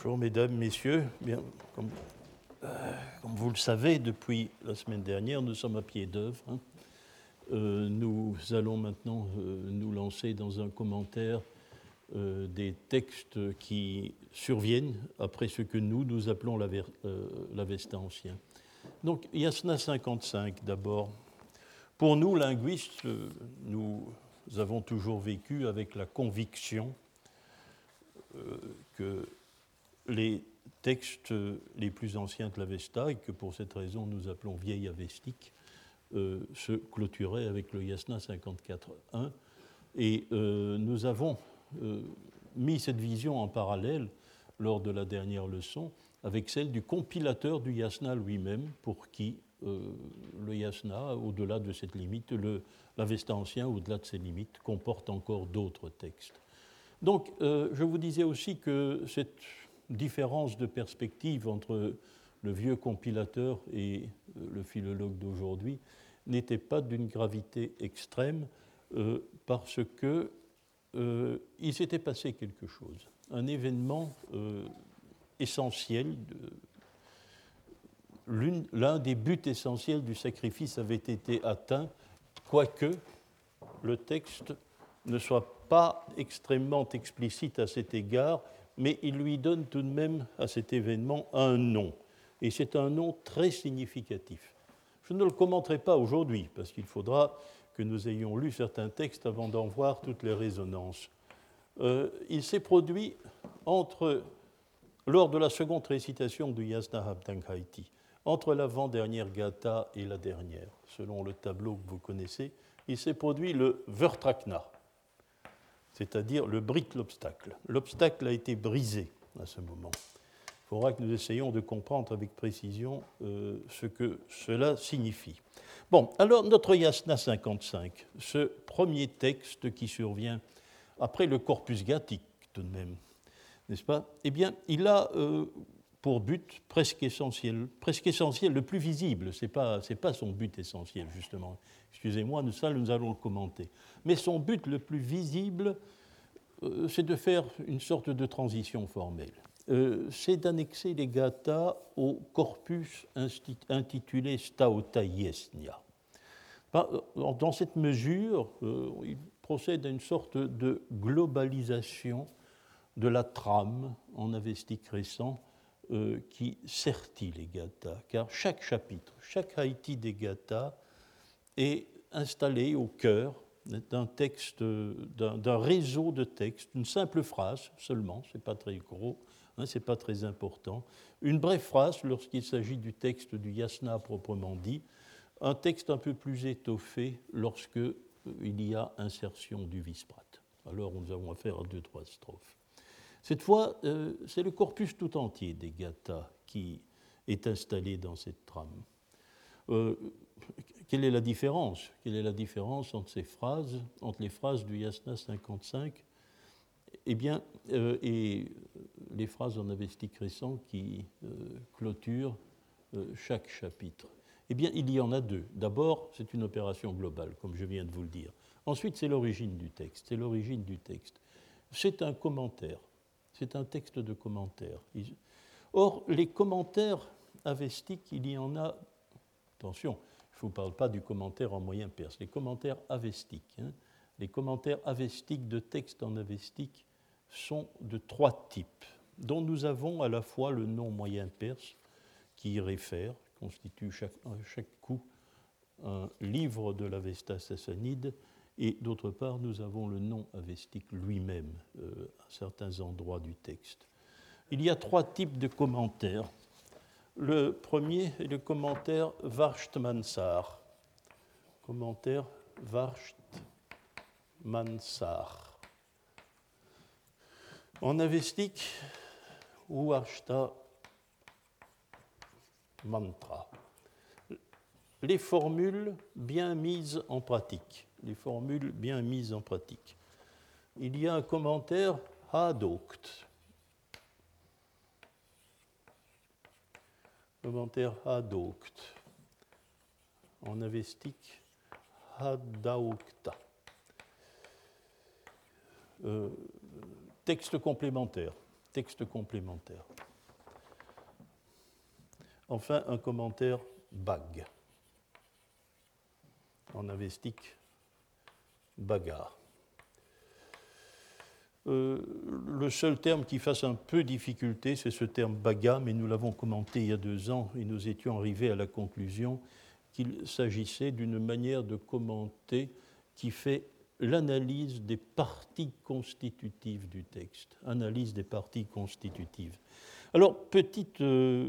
Bonjour mesdames, messieurs. Bien, comme vous le savez, depuis la semaine dernière, nous sommes à pied d'œuvre. Nous allons maintenant nous lancer dans un commentaire des textes qui surviennent après ce que nous appelons l'Avesta ancien. Donc, Yasna 55 d'abord. Pour nous, linguistes, nous avons toujours vécu avec la conviction que les textes les plus anciens de l'Avesta, et que pour cette raison nous appelons vieil avestique, se clôturaient avec le Yasna 54.1. Et nous avons mis cette vision en parallèle lors de la dernière leçon avec celle du compilateur du Yasna lui-même, pour qui le Yasna, au-delà de cette limite, l'Avesta ancien, au-delà de ses limites, comporte encore d'autres textes. Donc, je vous disais aussi que cette différence de perspective entre le vieux compilateur et le philologue d'aujourd'hui n'était pas d'une gravité extrême, parce que il s'était passé quelque chose, un événement essentiel. L'un des buts essentiels du sacrifice avait été atteint, quoique le texte ne soit pas extrêmement explicite à cet égard, mais il lui donne tout de même à cet événement un nom. Et c'est un nom très significatif. Je ne le commenterai pas aujourd'hui, parce qu'il faudra que nous ayons lu certains textes avant d'en voir toutes les résonances. Il s'est produit lors de la seconde récitation du Yasna Habdanghaiti, entre l'avant-dernière Gatha et la dernière, selon le tableau que vous connaissez, il s'est produit le Vertrakna, c'est-à-dire le brit l'obstacle. L'obstacle a été brisé à ce moment. Il faudra que nous essayions de comprendre avec précision ce que cela signifie. Bon, alors notre Yasna 55, ce premier texte qui survient après le corpus gathique tout de même, n'est-ce pas? Eh bien, il a pour but presque essentiel, le plus visible, ce n'est pas son but essentiel justement, excusez-moi, nous allons le commenter, mais son but le plus visible, c'est de faire une sorte de transition formelle. C'est d'annexer les gathas au corpus intitulé Stauta Yesnia. Dans cette mesure, il procède à une sorte de globalisation de la trame en avestique récent qui sertit les gathas, car chaque chapitre, chaque haïti des gathas est installé au cœur d'un texte, d'un réseau de textes, une simple phrase seulement, ce n'est pas très gros, ce n'est pas très important, une brève phrase lorsqu'il s'agit du texte du Yasna proprement dit, un texte un peu plus étoffé lorsqu'il y a insertion du Visprat. Alors nous avons affaire à 2-3 strophes. Cette fois, c'est le corpus tout entier des gathas qui est installé dans cette trame. Quelle est la différence? Quelle est la différence entre ces phrases, entre les phrases du Yasna 55 et les phrases en avestique récent qui clôturent chaque chapitre? Eh bien, il y en a deux. D'abord, c'est une opération globale, comme je viens de vous le dire. Ensuite, c'est l'origine du texte. C'est un commentaire. C'est un texte de commentaire. Or, les commentaires avestiques, il y en a... Attention, je ne vous parle pas du commentaire en moyen perse. Les commentaires avestiques. Les commentaires avestiques de textes en avestique sont de 3 types, dont nous avons à la fois le nom moyen perse qui y réfère, constitue chaque coup un livre de l'Avesta sassanide, et d'autre part, nous avons le nom avestique lui-même à certains endroits du texte. Il y a 3 types de commentaires. Le premier est le commentaire Varshtmansar. Commentaire Varshtmansar. En avestique, ou Varshta Mantra. Les formules bien mises en pratique. Il y a un commentaire Hadokt. En avestique, Hadaukta. Texte complémentaire. texte complémentaire. Enfin, un commentaire bag. En avestique, bagarre. Le seul terme qui fasse un peu difficulté, c'est ce terme baga, mais nous l'avons commenté il y a 2 ans et nous étions arrivés à la conclusion qu'il s'agissait d'une manière de commenter qui fait l'analyse des parties constitutives du texte. Analyse des parties constitutives. Alors, petite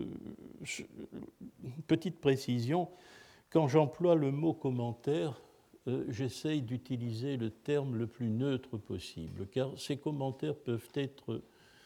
précision, quand j'emploie le mot commentaire, j'essaye d'utiliser le terme le plus neutre possible, car ces commentaires peuvent être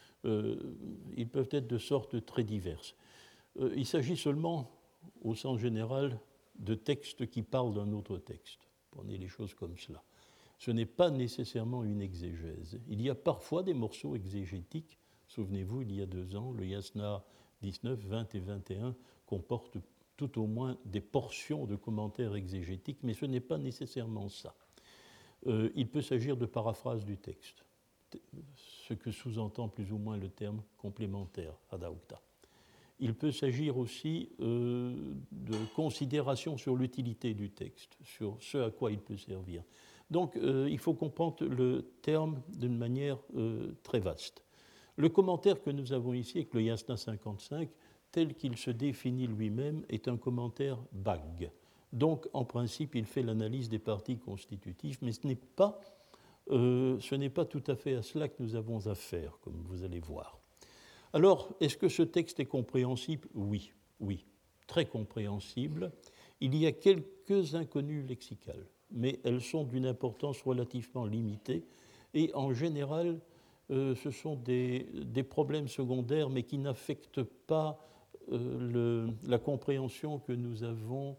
de sortes très diverses. Il s'agit seulement, au sens général, de textes qui parlent d'un autre texte. Prenez les choses comme cela. Ce n'est pas nécessairement une exégèse. Il y a parfois des morceaux exégétiques. Souvenez-vous, il y a 2 ans, le Yasna 19, 20 et 21 comportent tout au moins des portions de commentaires exégétiques, mais ce n'est pas nécessairement ça. Il peut s'agir de paraphrase du texte, ce que sous-entend plus ou moins le terme complémentaire, adaukta. Il peut s'agir aussi de considérations sur l'utilité du texte, sur ce à quoi il peut servir. Donc, il faut comprendre le terme d'une manière très vaste. Le commentaire que nous avons ici, avec le Yasna 55, tel qu'il se définit lui-même, est un commentaire bag. Donc, en principe, il fait l'analyse des parties constitutives, mais ce n'est pas tout à fait à cela que nous avons affaire, comme vous allez voir. Alors, est-ce que ce texte est compréhensible ? Oui, très compréhensible. Il y a quelques inconnues lexicales, mais elles sont d'une importance relativement limitée, et en général, ce sont des problèmes secondaires, mais qui n'affectent pas la compréhension que nous avons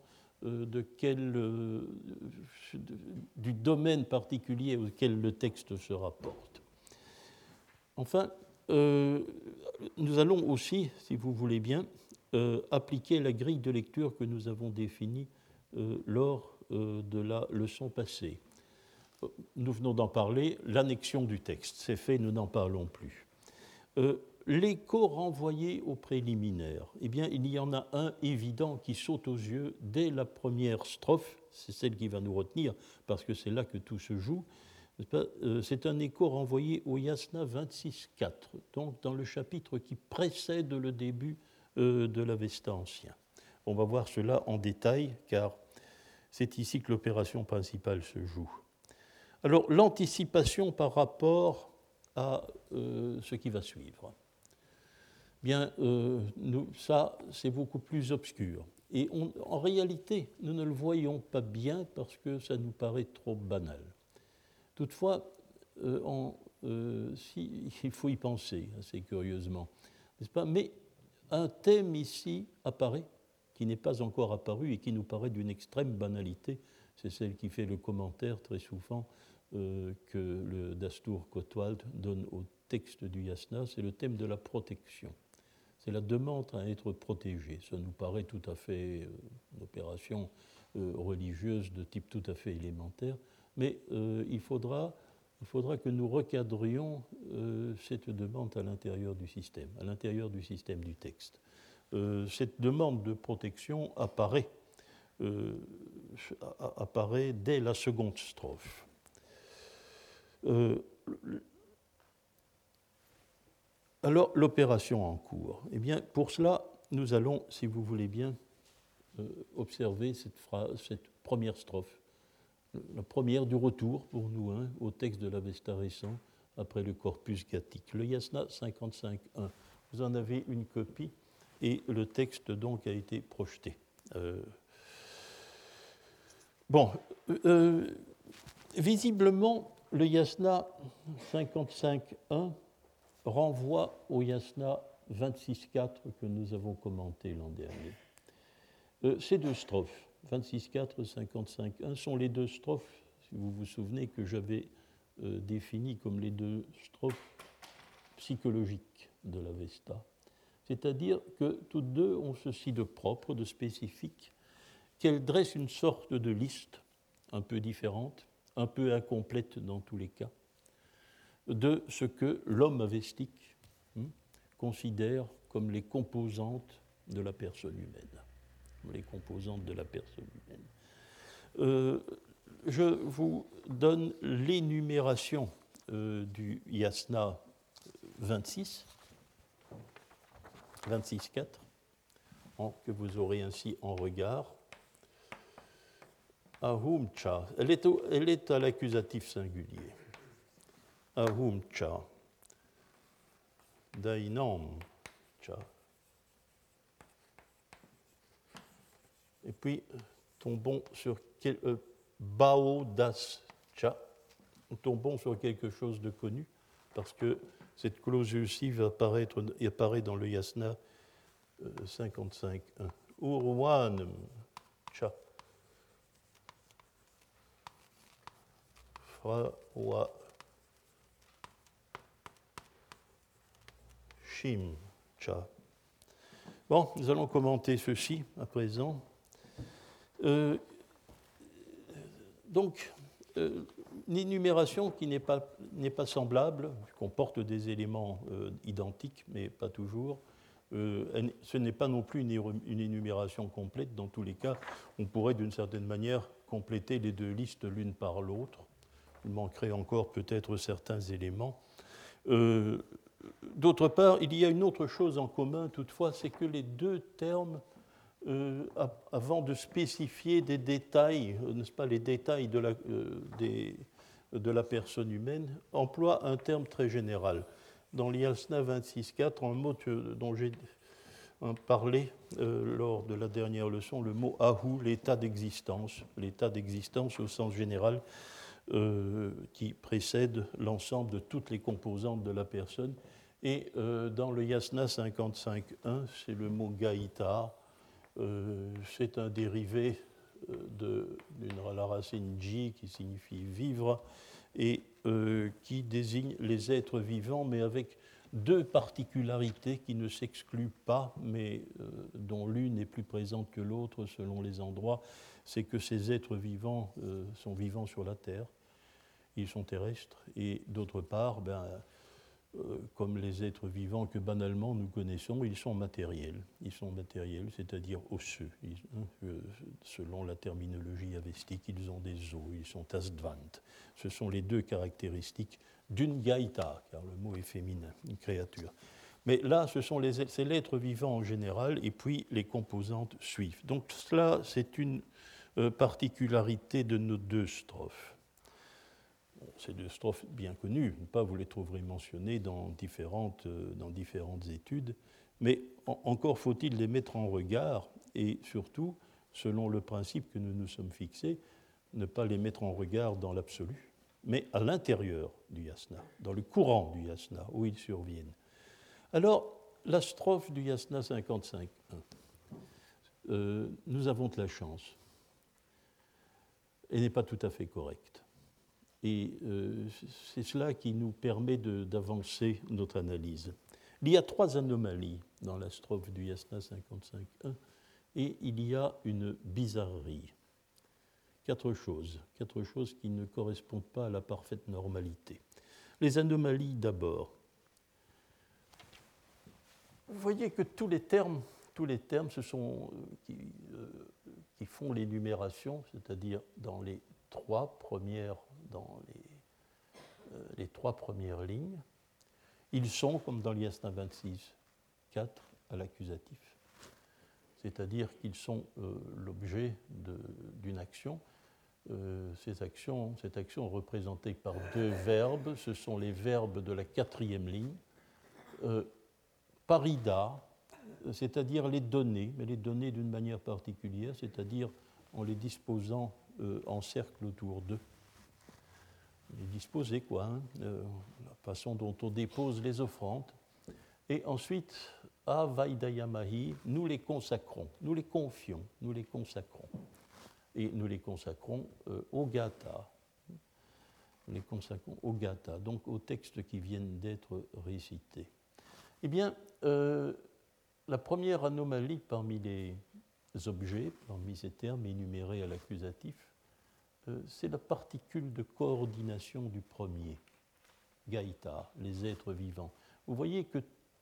du domaine particulier auquel le texte se rapporte. Enfin, nous allons aussi, si vous voulez bien, appliquer la grille de lecture que nous avons définie lors de la leçon passée. Nous venons d'en parler, l'annexion du texte, c'est fait, nous n'en parlons plus. L'écho renvoyé au préliminaire, eh bien, il y en a un évident qui saute aux yeux dès la première strophe, c'est celle qui va nous retenir, parce que c'est là que tout se joue. C'est un écho renvoyé au Yasna 26.4, donc dans le chapitre qui précède le début de l'Avesta ancien. On va voir cela en détail, car c'est ici que l'opération principale se joue. Alors, l'anticipation par rapport à ce qui va suivre. Bien, ça, c'est beaucoup plus obscur. Et en réalité, nous ne le voyons pas bien parce que ça nous paraît trop banal. Toutefois, il faut y penser assez curieusement, n'est-ce pas ? Mais un thème ici apparaît, qui n'est pas encore apparu et qui nous paraît d'une extrême banalité. C'est celle qui fait le commentaire très souvent que le Dastur Kotwald donne au texte du Yasna, c'est le thème de la protection. C'est la demande à être protégé. Ça nous paraît tout à fait une opération religieuse de type tout à fait élémentaire, mais il faudra que nous recadrions cette demande à l'intérieur du système du texte. Cette demande de protection apparaît dès la seconde strophe. Alors, l'opération en cours. Eh bien, pour cela, nous allons, si vous voulez bien, observer cette première strophe, la première du retour pour nous au texte de l'Avesta récent après le corpus gathique, le Yasna 55.1. Vous en avez une copie et le texte donc a été projeté. Visiblement, le Yasna 55.1 renvoie au Yasna 26.4 que nous avons commenté l'an dernier. Ces 2 strophes, 26.4 et 55.1, sont les 2 strophes, si vous vous souvenez, que j'avais définies comme les 2 strophes psychologiques de l'Avesta. C'est-à-dire que toutes 2 ont ceci de propre, de spécifique, qu'elles dressent une sorte de liste un peu différente, un peu incomplète dans tous les cas, de ce que l'homme avestique considère comme les composantes de la personne humaine. Les composantes de la personne humaine. Je vous donne l'énumération du Yasna 26.4, que vous aurez ainsi en regard. Ahumcha, elle est à l'accusatif singulier. Ahumcha, Dainam cha. Et puis, tombons sur Bao Das cha. Tombons sur quelque chose de connu, parce que cette clause aussi va apparaît dans le Yasna 55.1. Urwanam cha. Frawa Shim cha. Bon, nous allons commenter ceci à présent. Donc, une énumération qui n'est pas semblable, comporte des éléments identiques, mais pas toujours. Ce n'est pas non plus une énumération complète. Dans tous les cas, on pourrait d'une certaine manière compléter les deux listes l'une par l'autre. Il manquerait encore peut-être certains éléments. D'autre part, il y a une autre chose en commun toutefois, c'est que les deux termes, avant de spécifier des détails, n'est-ce pas, les détails de la personne humaine, emploient un terme très général. Dans l'Yasna 26.4, un mot dont j'ai parlé lors de la dernière leçon, le mot ahu, l'état d'existence au sens général, qui précède l'ensemble de toutes les composantes de la personne. Et dans le Yasna 55.1, c'est le mot gaïta, c'est un dérivé de la racine ji qui signifie vivre et qui désigne les êtres vivants, mais avec deux particularités qui ne s'excluent pas, mais dont l'une est plus présente que l'autre selon les endroits. C'est que ces êtres vivants sont vivants sur la Terre, ils sont terrestres, et d'autre part, comme les êtres vivants que banalement nous connaissons, ils sont matériels, c'est-à-dire osseux. Selon la terminologie avestique, ils ont des os, ils sont asdvant. Ce sont les deux caractéristiques d'une gaïta, car le mot est féminin, une créature. Mais là, c'est l'être vivant en général, et puis les composantes suivent. Donc cela, c'est une particularité de nos deux strophes. Ces deux strophes bien connues, vous les trouverez mentionnées dans différentes études, mais encore faut-il les mettre en regard et surtout, selon le principe que nous nous sommes fixés, ne pas les mettre en regard dans l'absolu, mais à l'intérieur du yasna, dans le courant du yasna, où ils surviennent. Alors, la strophe du yasna 55.1, nous avons de la chance. Elle n'est pas tout à fait correcte. Et c'est cela qui nous permet d'avancer notre analyse. Il y a trois anomalies dans la strophe du Yasna 55.1 et il y a une bizarrerie. Quatre choses qui ne correspondent pas à la parfaite normalité. Les anomalies d'abord. Vous voyez que tous les termes ce sont, qui font l'énumération, c'est-à-dire dans les trois premières lignes, ils sont, comme dans l'Yasna 26.4, à l'accusatif. C'est-à-dire qu'ils sont l'objet d'une action. Cette action est représentée par deux verbes. Ce sont les verbes de la quatrième ligne. Parida, c'est-à-dire les donner, mais les donner d'une manière particulière, c'est-à-dire en les disposant en cercle autour d'eux. Les disposer, la façon dont on dépose les offrandes. Et ensuite, à Vaidayamahi, nous les consacrons, nous les confions, nous les consacrons. Et nous les consacrons au Gata. Nous les consacrons au Gata, donc aux textes qui viennent d'être récités. Eh bien, la première anomalie parmi les objets, parmi ces termes énumérés à l'accusatif, c'est la particule de coordination du premier, Gaïta, les êtres vivants. Vous voyez que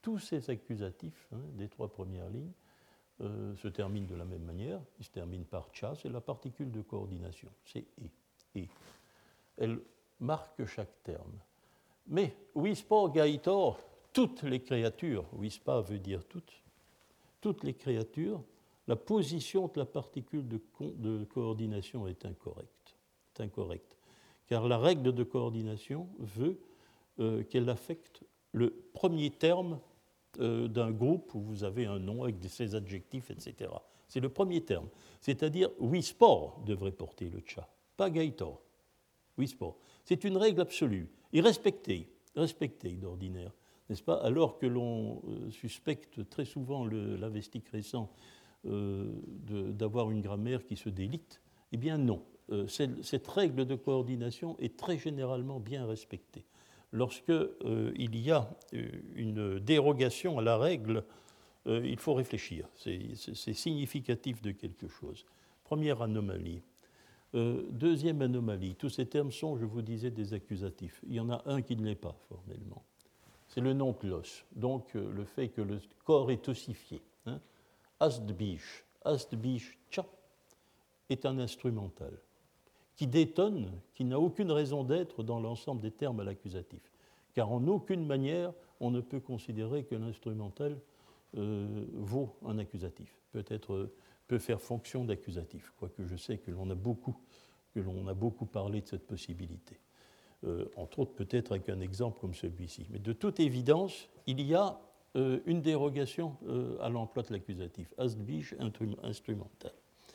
tous ces accusatifs des trois premières lignes se terminent de la même manière. Ils se terminent par cha, c'est la particule de coordination, c'est et. Elle marque chaque terme. Mais wispa, gaitor, toutes les créatures, wispa veut dire toutes les créatures, la position de la particule de coordination est incorrecte. Car la règle de coordination veut qu'elle affecte le premier terme d'un groupe où vous avez un nom avec ses adjectifs, etc. C'est le premier terme. C'est-à-dire, wispor devrait porter le cha, pas gaitor. Wispor. C'est une règle absolue et respectée d'ordinaire, n'est-ce pas? Alors que l'on suspecte très souvent l'avestique récent d'avoir une grammaire qui se délite, eh bien non. Cette règle de coordination est très généralement bien respectée. Lorsque il y a une dérogation à la règle, il faut réfléchir. C'est significatif de quelque chose. Première anomalie. Deuxième anomalie. Tous ces termes sont, je vous disais, des accusatifs. Il y en a un qui ne l'est pas formellement. C'est le nom klos. Donc le fait que le corps est ossifié. Astbish cha est un instrumental qui détonne, qui n'a aucune raison d'être dans l'ensemble des termes à l'accusatif. Car en aucune manière, on ne peut considérer que l'instrumental vaut un accusatif, peut faire fonction d'accusatif, quoique je sais que l'on a beaucoup parlé de cette possibilité. Entre autres peut-être avec un exemple comme celui-ci. Mais de toute évidence, il y a une dérogation à l'emploi de l'accusatif, astbish instrumental.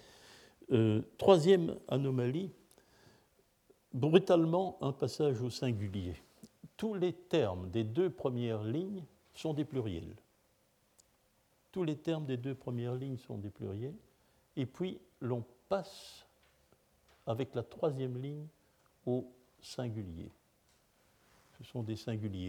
Troisième anomalie, brutalement un passage au singulier. Tous les termes des deux premières lignes sont des pluriels. Tous les termes des deux premières lignes sont des pluriels. Et puis l'on passe avec la troisième ligne au singulier. Ce sont des singuliers.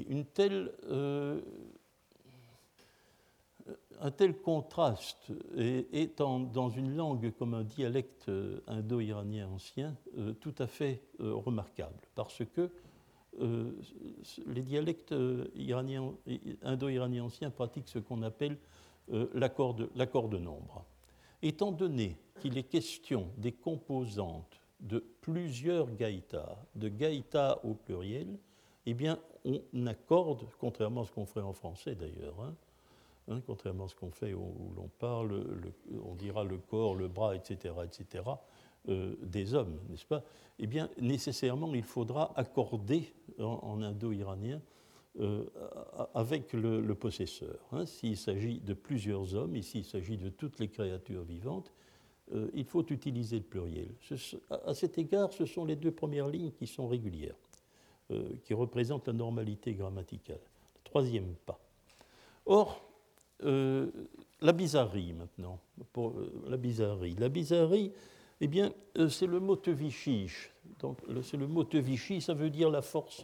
Un tel contraste est dans une langue comme un dialecte indo-iranien ancien tout à fait remarquable, parce que les dialectes indo-iraniens anciens pratiquent ce qu'on appelle l'accord de nombre. Étant donné qu'il est question des composantes de plusieurs gaïtas, de gaïtas au pluriel, eh bien, on accorde, contrairement à ce qu'on ferait en français d'ailleurs, contrairement à ce qu'on fait où l'on parle, on dira le corps, le bras, etc., des hommes, n'est-ce pas? Eh bien, nécessairement, il faudra accorder en indo-iranien avec le possesseur. S'il s'agit de plusieurs hommes, et s'il s'agit de toutes les créatures vivantes, il faut utiliser le pluriel. À cet égard, ce sont les deux premières lignes qui sont régulières, qui représentent la normalité grammaticale. Le troisième pas. Or, la bizarrerie maintenant. La bizarrerie, eh bien, c'est le mot tevichish. Donc, c'est le mot tevichi, ça veut dire la force.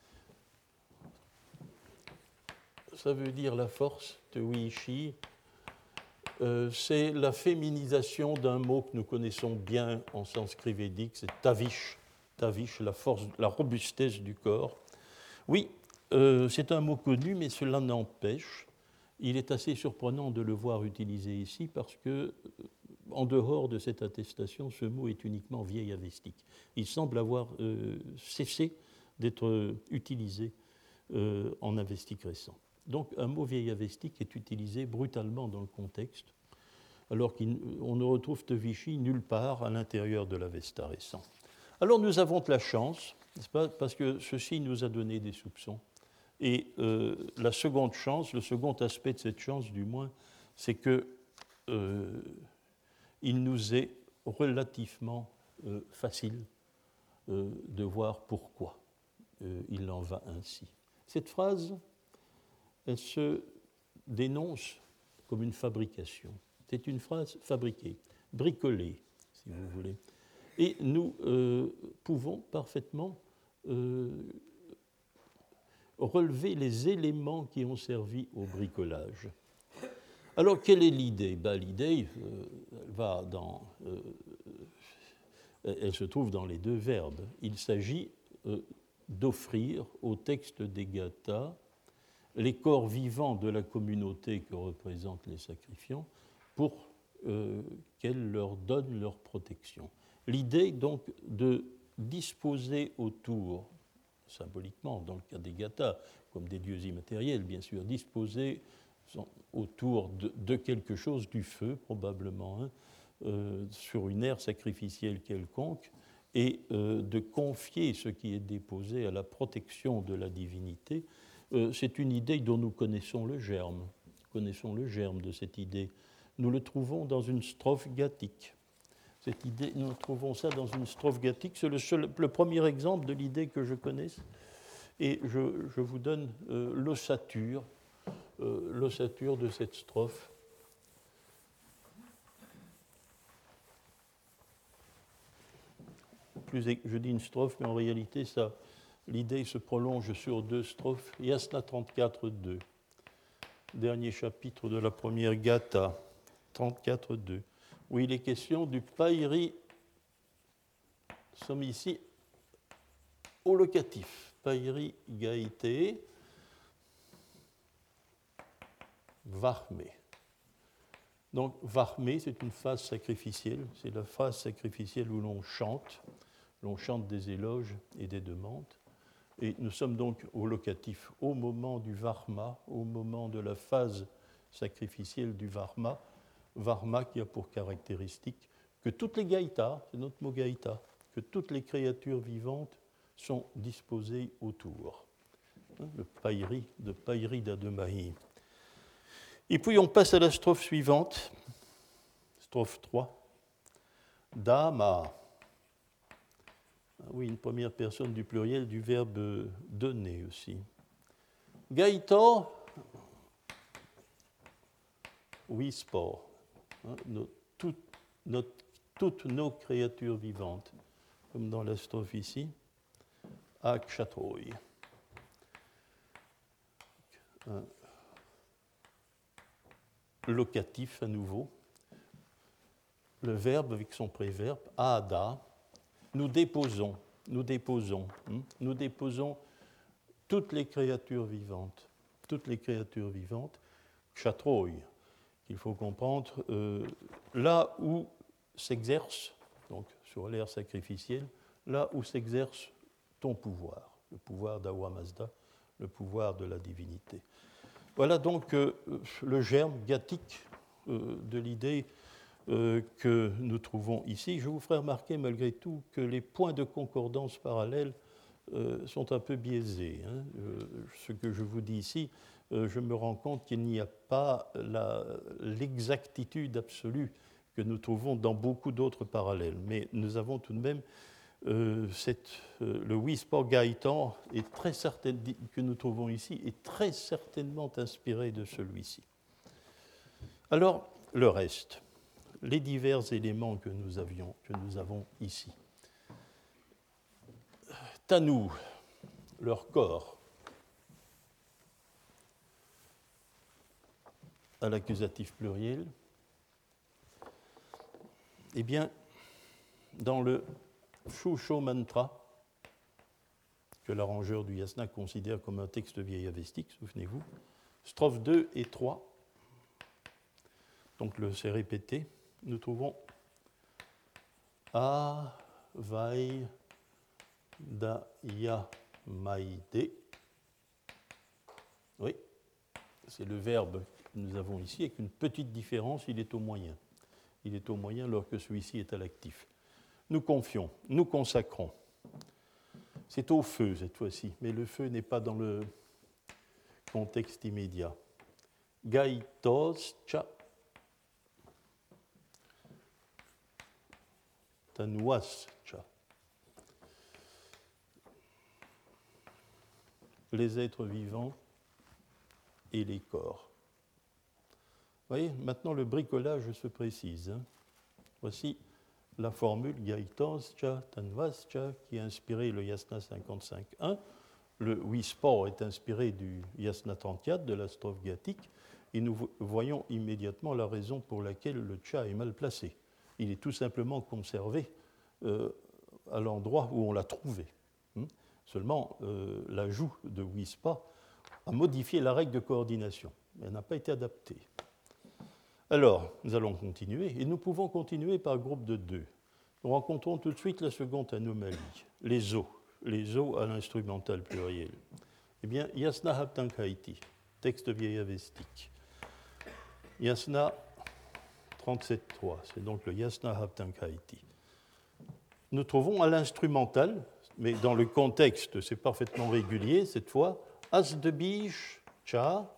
Ça veut dire la force, tewishi. C'est la féminisation d'un mot que nous connaissons bien en sanskrit védique, c'est tavish. Tavish, la force, la robustesse du corps. Oui, c'est un mot connu, mais cela n'empêche. Il est assez surprenant de le voir utilisé ici parce que, en dehors de cette attestation, ce mot est uniquement vieil avestique. Il semble avoir cessé d'être utilisé en avestique récent. Donc, un mot vieil avestique est utilisé brutalement dans le contexte, alors qu'on ne retrouve Tevichi nulle part à l'intérieur de l'Avesta récent. Alors, nous avons de la chance, n'est-ce pas, parce que ceci nous a donné des soupçons. Et la seconde chance, le second aspect de cette chance, du moins, c'est que il nous est relativement facile de voir pourquoi il en va ainsi. Cette phrase, elle se dénonce comme une fabrication. C'est une phrase fabriquée, bricolée, si vous voulez. Et nous pouvons parfaitement relever les éléments qui ont servi au bricolage. Alors, quelle est l'idée? L'idée, elle se trouve dans les deux verbes. Il s'agit d'offrir au texte des gathas les corps vivants de la communauté que représentent les sacrifiants pour qu'elle leur donne leur protection. L'idée donc de disposer autour, symboliquement dans le cas des gathas, comme des dieux immatériels bien sûr, disposer autour de quelque chose, du feu probablement, sur une aire sacrificielle quelconque, et de confier ce qui est déposé à la protection de la divinité. C'est une idée dont nous connaissons le germe. Nous connaissons le germe de cette idée. Nous le trouvons dans une strophe gathique. Cette idée, nous trouvons ça dans une strophe gathique. C'est le premier exemple de l'idée que je connaisse. Et je vous donne l'ossature de cette strophe. Je dis une strophe, mais en réalité, l'idée se prolonge sur 2 strophes. Yasna 34.2, dernier chapitre de la première Gatha, 34.2, où il est question du Pairi. Nous sommes ici au locatif. Pairi Gaïté Varme. Donc, Varme, c'est une phase sacrificielle. C'est la phase sacrificielle où l'on chante des éloges et des demandes. Et nous sommes donc au locatif, au moment du Varma, au moment de la phase sacrificielle du Varma. Varma qui a pour caractéristique que toutes les gaïtas, c'est notre mot gaïta, que toutes les créatures vivantes sont disposées autour. Le païri de Païri d'Ademahi. Et puis on passe à la strophe suivante, strophe 3. Dama. Oui, une première personne du pluriel du verbe donner aussi. Gaïta, oui, sport. Toutes nos créatures vivantes, comme dans la strophe ici, Akshatroy. Locatif à nouveau. Le verbe avec son préverbe, ada. Nous déposons toutes les créatures vivantes, Kshatroy, qu'il faut comprendre, là où s'exerce, donc sur l'aire sacrificielle, là où s'exerce ton pouvoir, le pouvoir d'Awa Mazda, le pouvoir de la divinité. Voilà donc le germe gathique de l'idée que nous trouvons ici. Je vous ferai remarquer malgré tout que les points de concordance parallèles sont un peu biaisés. Ce que je vous dis ici, je me rends compte qu'il n'y a pas l'exactitude absolue que nous trouvons dans beaucoup d'autres parallèles. Mais nous avons tout de même le Wispor Gaëtan que nous trouvons ici est très certainement inspiré de celui-ci. Alors, le reste, les divers éléments que nous avons ici. Tanou, leur corps, à l'accusatif pluriel, eh bien, dans le Shusho Mantra, que l'arrangeur du yasna considère comme un texte vieil avestique, souvenez-vous, strophes 2 et 3, donc c'est répété, nous trouvons A, Vai, Da, Ya, Maïde. Oui, c'est le verbe que nous avons ici, avec une petite différence, il est au moyen. Il est au moyen alors que celui-ci est à l'actif. Nous confions, nous consacrons. C'est au feu cette fois-ci, mais le feu n'est pas dans le contexte immédiat. Gaitos cha tanuas cha. Les êtres vivants et les corps. Vous voyez, maintenant le bricolage se précise. Voici la formule Gaitos cha tanvas cha qui a inspiré le Yasna 55.1. Le Wispor est inspiré du Yasna 34 de la strophe gathique et nous voyons immédiatement la raison pour laquelle le cha est mal placé. Il est tout simplement conservé à l'endroit où on l'a trouvé. Seulement, l'ajout de Wispa a modifié la règle de coordination, mais elle n'a pas été adaptée. Alors, nous allons continuer, et nous pouvons continuer par groupe de 2. Nous rencontrons tout de suite la seconde anomalie, les os à l'instrumental pluriel. Eh bien, Yasna Habtankaiti, texte vieil avestique. Yasna 37.3, c'est donc le Yasna Habtankaiti. Nous trouvons à l'instrumental, mais dans le contexte, c'est parfaitement régulier cette fois, as de biche, cha,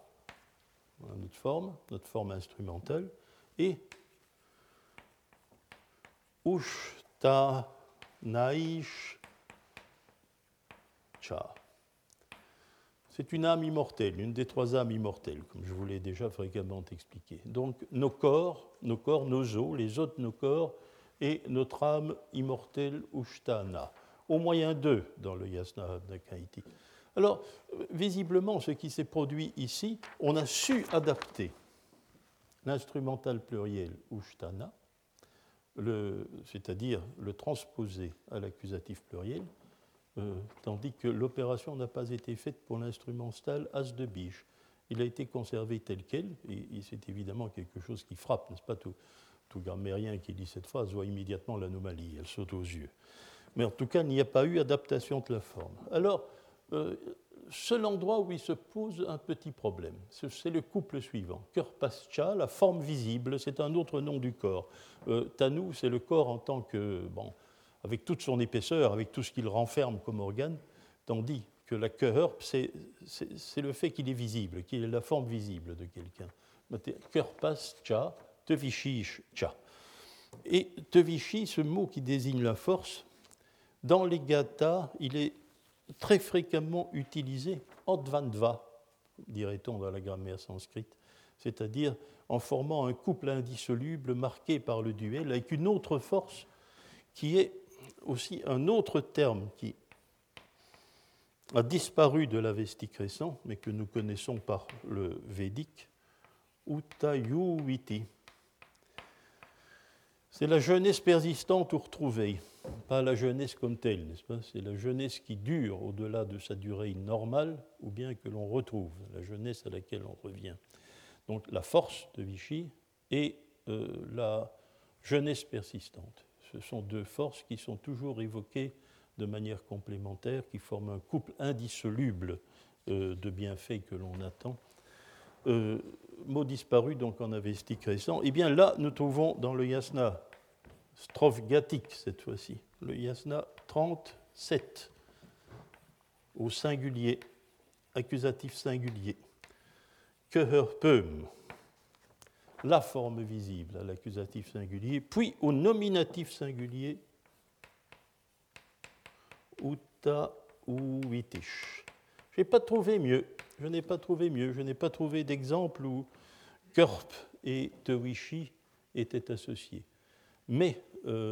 notre forme instrumentale, et ush, ta, naish, cha. C'est une âme immortelle, une des 3 âmes immortelles, comme je vous l'ai déjà fréquemment expliqué. Donc nos corps, nos os, les os de nos corps, et notre âme immortelle Ushtana, au moyen d'eux dans le Yasna Habtankaiti. Alors, visiblement, ce qui s'est produit ici, on a su adapter l'instrumental pluriel Ushtana, c'est-à-dire le transposer à l'accusatif pluriel, tandis que l'opération n'a pas été faite pour l'instrumental as de biche. Il a été conservé tel quel, et c'est évidemment quelque chose qui frappe, n'est-ce pas, tout grammairien qui lit cette phrase voit immédiatement l'anomalie, elle saute aux yeux. Mais en tout cas, il n'y a pas eu adaptation de la forme. Alors, seul endroit où il se pose un petit problème, c'est le couple suivant. Körpascha, la forme visible, c'est un autre nom du corps. Tanu, c'est le corps en tant que, avec toute son épaisseur, avec tout ce qu'il renferme comme organe, tandis que la körp, c'est le fait qu'il est visible, qu'il est la forme visible de quelqu'un. Körpascha, tevishicha. Et tevishi, ce mot qui désigne la force, dans les gathas, il est très fréquemment utilisé en dvandva, dirait-on dans la grammaire sanscrite, c'est-à-dire en formant un couple indissoluble marqué par le duel avec une autre force qui est aussi un autre terme qui a disparu de l'avestique récent, mais que nous connaissons par le védique, Utayuviti. C'est la jeunesse persistante ou retrouvée, pas la jeunesse comme telle, n'est-ce pas? C'est la jeunesse qui dure au-delà de sa durée normale ou bien que l'on retrouve, la jeunesse à laquelle on revient. Donc la force de Vichy et la jeunesse persistante. Ce sont 2 forces qui sont toujours évoquées de manière complémentaire, qui forment un couple indissoluble de bienfaits que l'on attend. Mot disparu donc en avestique récent. Eh bien là, nous trouvons dans le yasna strophe gathique cette fois-ci, le yasna 37, au singulier, accusatif singulier. Köhörpöm, la forme visible à l'accusatif singulier, puis au nominatif singulier, uta uitish. Je n'ai pas trouvé mieux. Je n'ai pas trouvé d'exemple où Körp et Tewishi étaient associés. Mais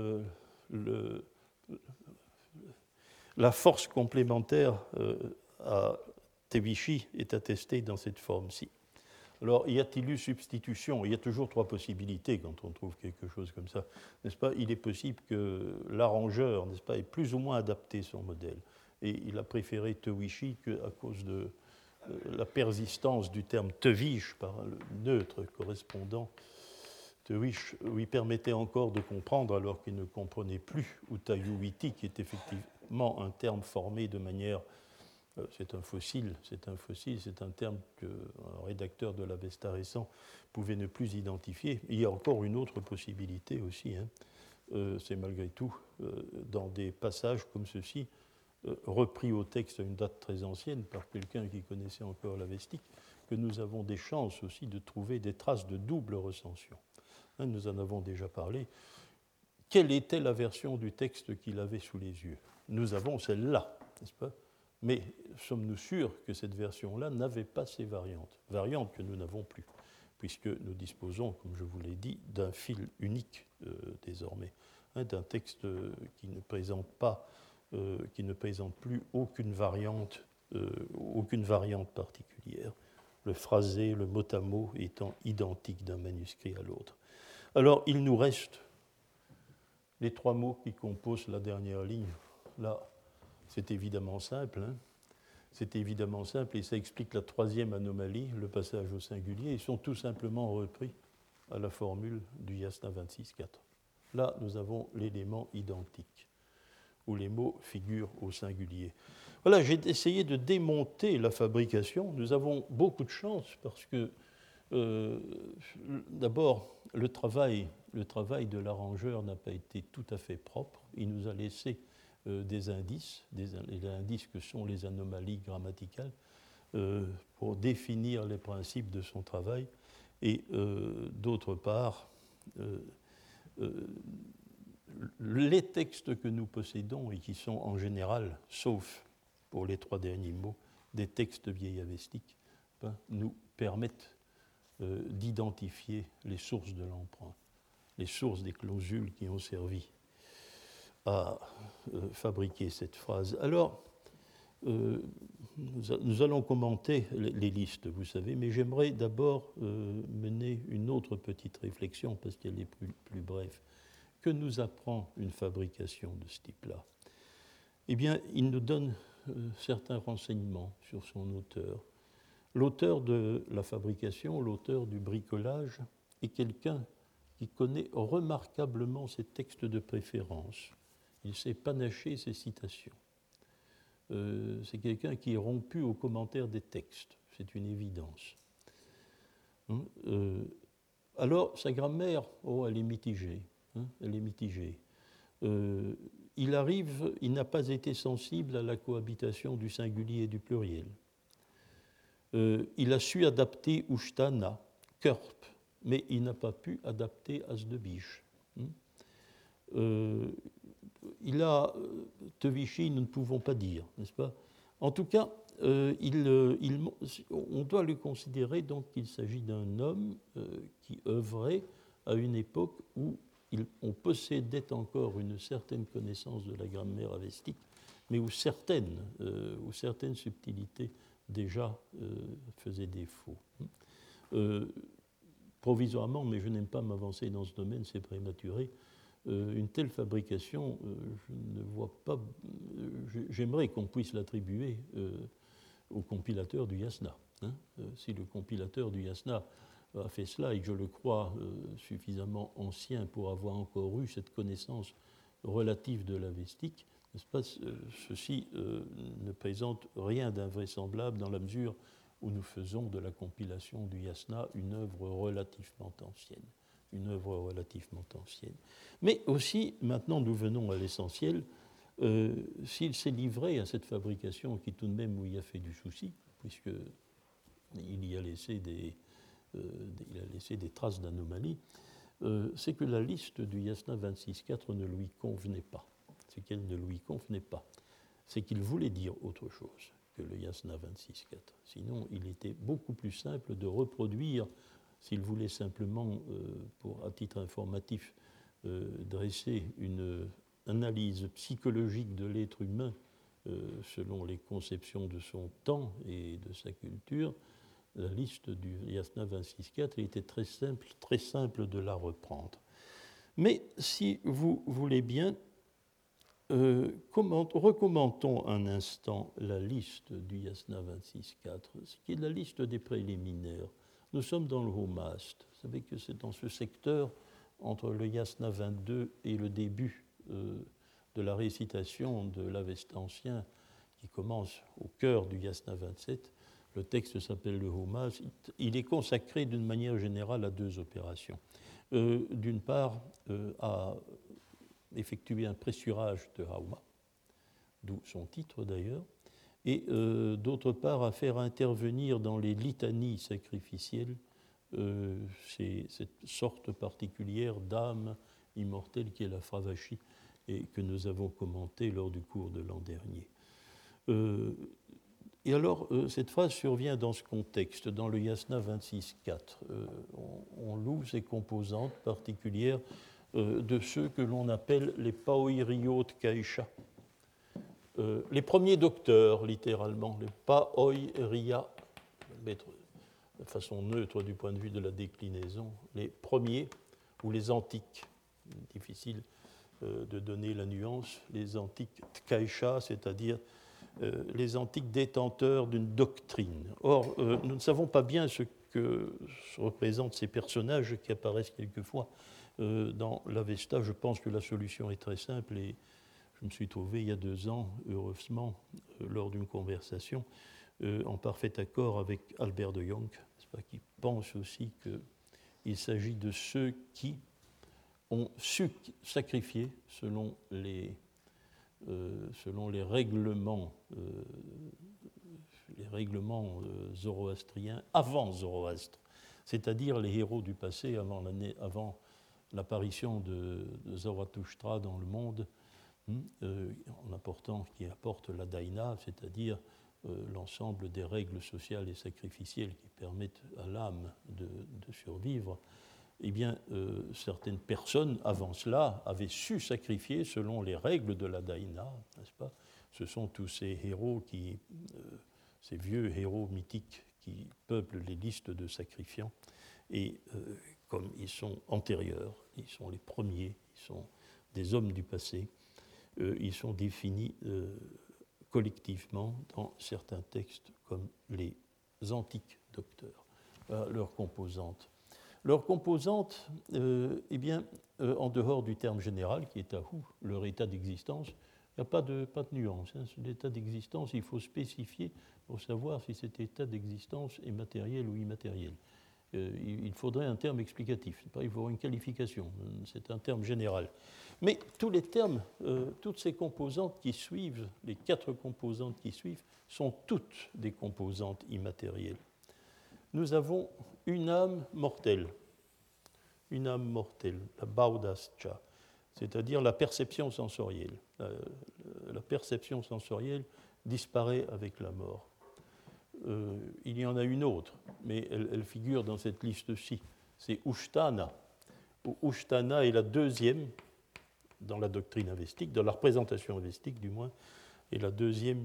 la force complémentaire à Tewishi est attestée dans cette forme-ci. Alors, y a-t-il eu substitution? Il y a toujours 3 possibilités quand on trouve quelque chose comme ça, n'est-ce pas? Il est possible que l'arrangeur, n'est-ce pas, ait plus ou moins adapté son modèle. Et il a préféré Tewishi qu'à cause de la persistance du terme tevish par le neutre correspondant. Tevish lui permettait encore de comprendre alors qu'il ne comprenait plus Utayuviti, qui est effectivement un terme formé de manière... C'est un fossile, c'est un terme qu'un rédacteur de l'Avesta récent pouvait ne plus identifier. Il y a encore une autre possibilité aussi, c'est malgré tout, dans des passages comme ceci, repris au texte à une date très ancienne par quelqu'un qui connaissait encore l'avestique, que nous avons des chances aussi de trouver des traces de double recension. Nous en avons déjà parlé. Quelle était la version du texte qu'il avait sous les yeux? Nous avons celle-là, n'est-ce pas? Mais sommes-nous sûrs que cette version-là n'avait pas ces variantes que nous n'avons plus, puisque nous disposons, comme je vous l'ai dit, d'un fil unique désormais, d'un texte qui ne présente plus aucune variante particulière, le phrasé, le mot à mot étant identique d'un manuscrit à l'autre. Alors, il nous reste les 3 mots qui composent la dernière ligne. Là, c'est évidemment simple. C'est évidemment simple et ça explique la troisième anomalie, le passage au singulier. Ils sont tout simplement repris à la formule du Yasna 26.4. Là, nous avons l'élément identique, où les mots figurent au singulier. Voilà, j'ai essayé de démonter la fabrication. Nous avons beaucoup de chance parce que, d'abord, le travail de l'arrangeur n'a pas été tout à fait propre. Il nous a laissé des indices, les indices que sont les anomalies grammaticales, pour définir les principes de son travail. Et d'autre part, les textes que nous possédons et qui sont en général, sauf pour les 3 derniers mots, des textes vieillavestiques, nous permettent d'identifier les sources de l'emprunt, les sources des clausules qui ont servi à fabriquer cette phrase. Alors, nous allons commenter les listes, vous savez, mais j'aimerais d'abord mener une autre petite réflexion, parce qu'elle est plus brève. Que nous apprend une fabrication de ce type-là? Eh bien, il nous donne certains renseignements sur son auteur. L'auteur de la fabrication, l'auteur du bricolage, est quelqu'un qui connaît remarquablement ses textes de préférence. Il sait panacher ses citations. C'est quelqu'un qui est rompu aux commentaires des textes, c'est une évidence. Alors, sa grammaire, elle est mitigée. Elle est mitigée. Il n'a pas été sensible à la cohabitation du singulier et du pluriel. Il a su adapter Ushtana, Körp, mais il n'a pas pu adapter Asdebich. Il a Tevichy, nous ne pouvons pas dire, n'est-ce pas? En tout cas, on doit le considérer donc qu'il s'agit d'un homme qui œuvrait à une époque où on possédait encore une certaine connaissance de la grammaire avestique, mais où certaines subtilités déjà faisaient défaut. Provisoirement, mais je n'aime pas m'avancer dans ce domaine, c'est prématuré, une telle fabrication, je ne vois pas. J'aimerais qu'on puisse l'attribuer au compilateur du Yasna. Si le compilateur du Yasna a fait cela, et que je le crois suffisamment ancien pour avoir encore eu cette connaissance relative de l'avestique, n'est-ce pas, ceci ne présente rien d'invraisemblable dans la mesure où nous faisons de la compilation du Yasna une œuvre relativement ancienne. Mais aussi, maintenant nous venons à l'essentiel, s'il s'est livré à cette fabrication qui tout de même lui a fait du souci, puisqu'il y a laissé des traces d'anomalie, c'est que la liste du Yasna 26.4 ne lui convenait pas. C'est qu'elle ne lui convenait pas. C'est qu'il voulait dire autre chose que le Yasna 26.4. Sinon, il était beaucoup plus simple de reproduire, s'il voulait simplement, à titre informatif, dresser une analyse psychologique de l'être humain selon les conceptions de son temps et de sa culture. La liste du Yasna 26.4 était très simple de la reprendre. Mais si vous voulez bien, recommentons un instant la liste du Yasna 26.4, ce qui est la liste des préliminaires. Nous sommes dans le Homast. Vous savez que c'est dans ce secteur, entre le Yasna 22 et le début de la récitation de l'Avesta ancien, qui commence au cœur du Yasna 27. Le texte s'appelle le Homast. Il est consacré d'une manière générale à 2 opérations. D'une part, à effectuer un pressurage de Hauma, d'où son titre d'ailleurs, et d'autre part à faire intervenir dans les litanies sacrificielles cette sorte particulière d'âme immortelle qui est la Fravashi et que nous avons commenté lors du cours de l'an dernier. Et alors, cette phrase survient dans ce contexte, dans le Yasna 26.4. On loue ces composantes particulières de ceux que l'on appelle les Paoiriot Kaisha. Les premiers docteurs, littéralement, les Paoiria, mettre de façon neutre du point de vue de la déclinaison, les premiers ou les antiques, difficile de donner la nuance, les antiques Tkaisha, c'est-à-dire les antiques détenteurs d'une doctrine. Or, nous ne savons pas bien ce que représentent ces personnages qui apparaissent quelquefois dans l'Avesta. Je pense que la solution est très simple et je me suis trouvé il y a 2 ans, heureusement, lors d'une conversation, en parfait accord avec Albert de Jong, qui pense aussi qu'il s'agit de ceux qui ont su sacrifier selon les règlements zoroastriens avant Zoroastre, c'est-à-dire les héros du passé avant l'apparition de Zarathustra dans le monde, en apportant, qui apporte la Daina, c'est-à-dire l'ensemble des règles sociales et sacrificielles qui permettent à l'âme de survivre. Eh bien, certaines personnes, avant cela, avaient su sacrifier selon les règles de la Daina, n'est-ce pas? Ce sont tous ces héros ces vieux héros mythiques qui peuplent les listes de sacrifiants. Et comme ils sont antérieurs, ils sont les premiers, ils sont des hommes du passé, ils sont définis collectivement dans certains textes comme les antiques docteurs. Voilà leurs composantes. Leurs composantes, eh bien, en dehors du terme général qui est Ahu, leur état d'existence, il n'y a pas de nuance. L'état d'existence, il faut spécifier pour savoir si cet état d'existence est matériel ou immatériel. Il faudrait un terme explicatif, il faudrait une qualification, c'est un terme général. Mais tous les termes, toutes ces composantes qui suivent, les 4 composantes qui suivent, sont toutes des composantes immatérielles. Nous avons une âme mortelle, la Baudascha, c'est-à-dire la perception sensorielle. La perception sensorielle disparaît avec la mort. Il y en a une autre, mais elle figure dans cette liste-ci. C'est Ushtana. Ushtana est la deuxième, dans la doctrine avestique, dans la représentation avestique du moins, et la deuxième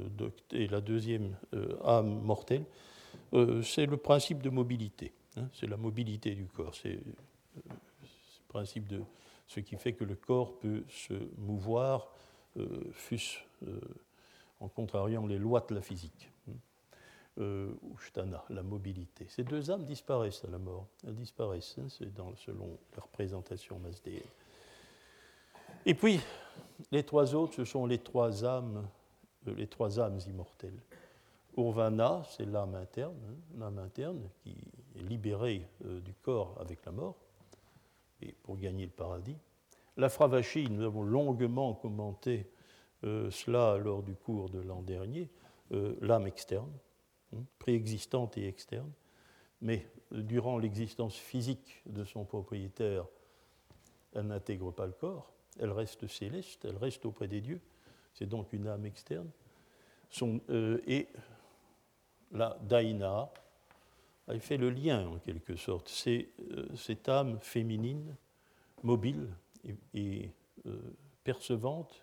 âme mortelle. C'est le principe de mobilité. C'est la mobilité du corps. C'est le principe de ce qui fait que le corps peut se mouvoir, fût-ce en contrariant les lois de la physique. Ushtana, la mobilité. Ces 2 âmes disparaissent à la mort. Elles disparaissent, c'est selon la représentation masdéenne. Et puis, les 3 autres, ce sont les 3 âmes immortelles. Urvana, c'est l'âme interne qui est libérée du corps avec la mort, et pour gagner le paradis. La Fravashi, nous avons longuement commenté cela lors du cours de l'an dernier, l'âme externe, préexistante et externe, mais durant l'existence physique de son propriétaire, elle n'intègre pas le corps, elle reste céleste, elle reste auprès des dieux, c'est donc une âme externe. Et la Daina, elle fait le lien en quelque sorte, c'est cette âme féminine, mobile et percevante,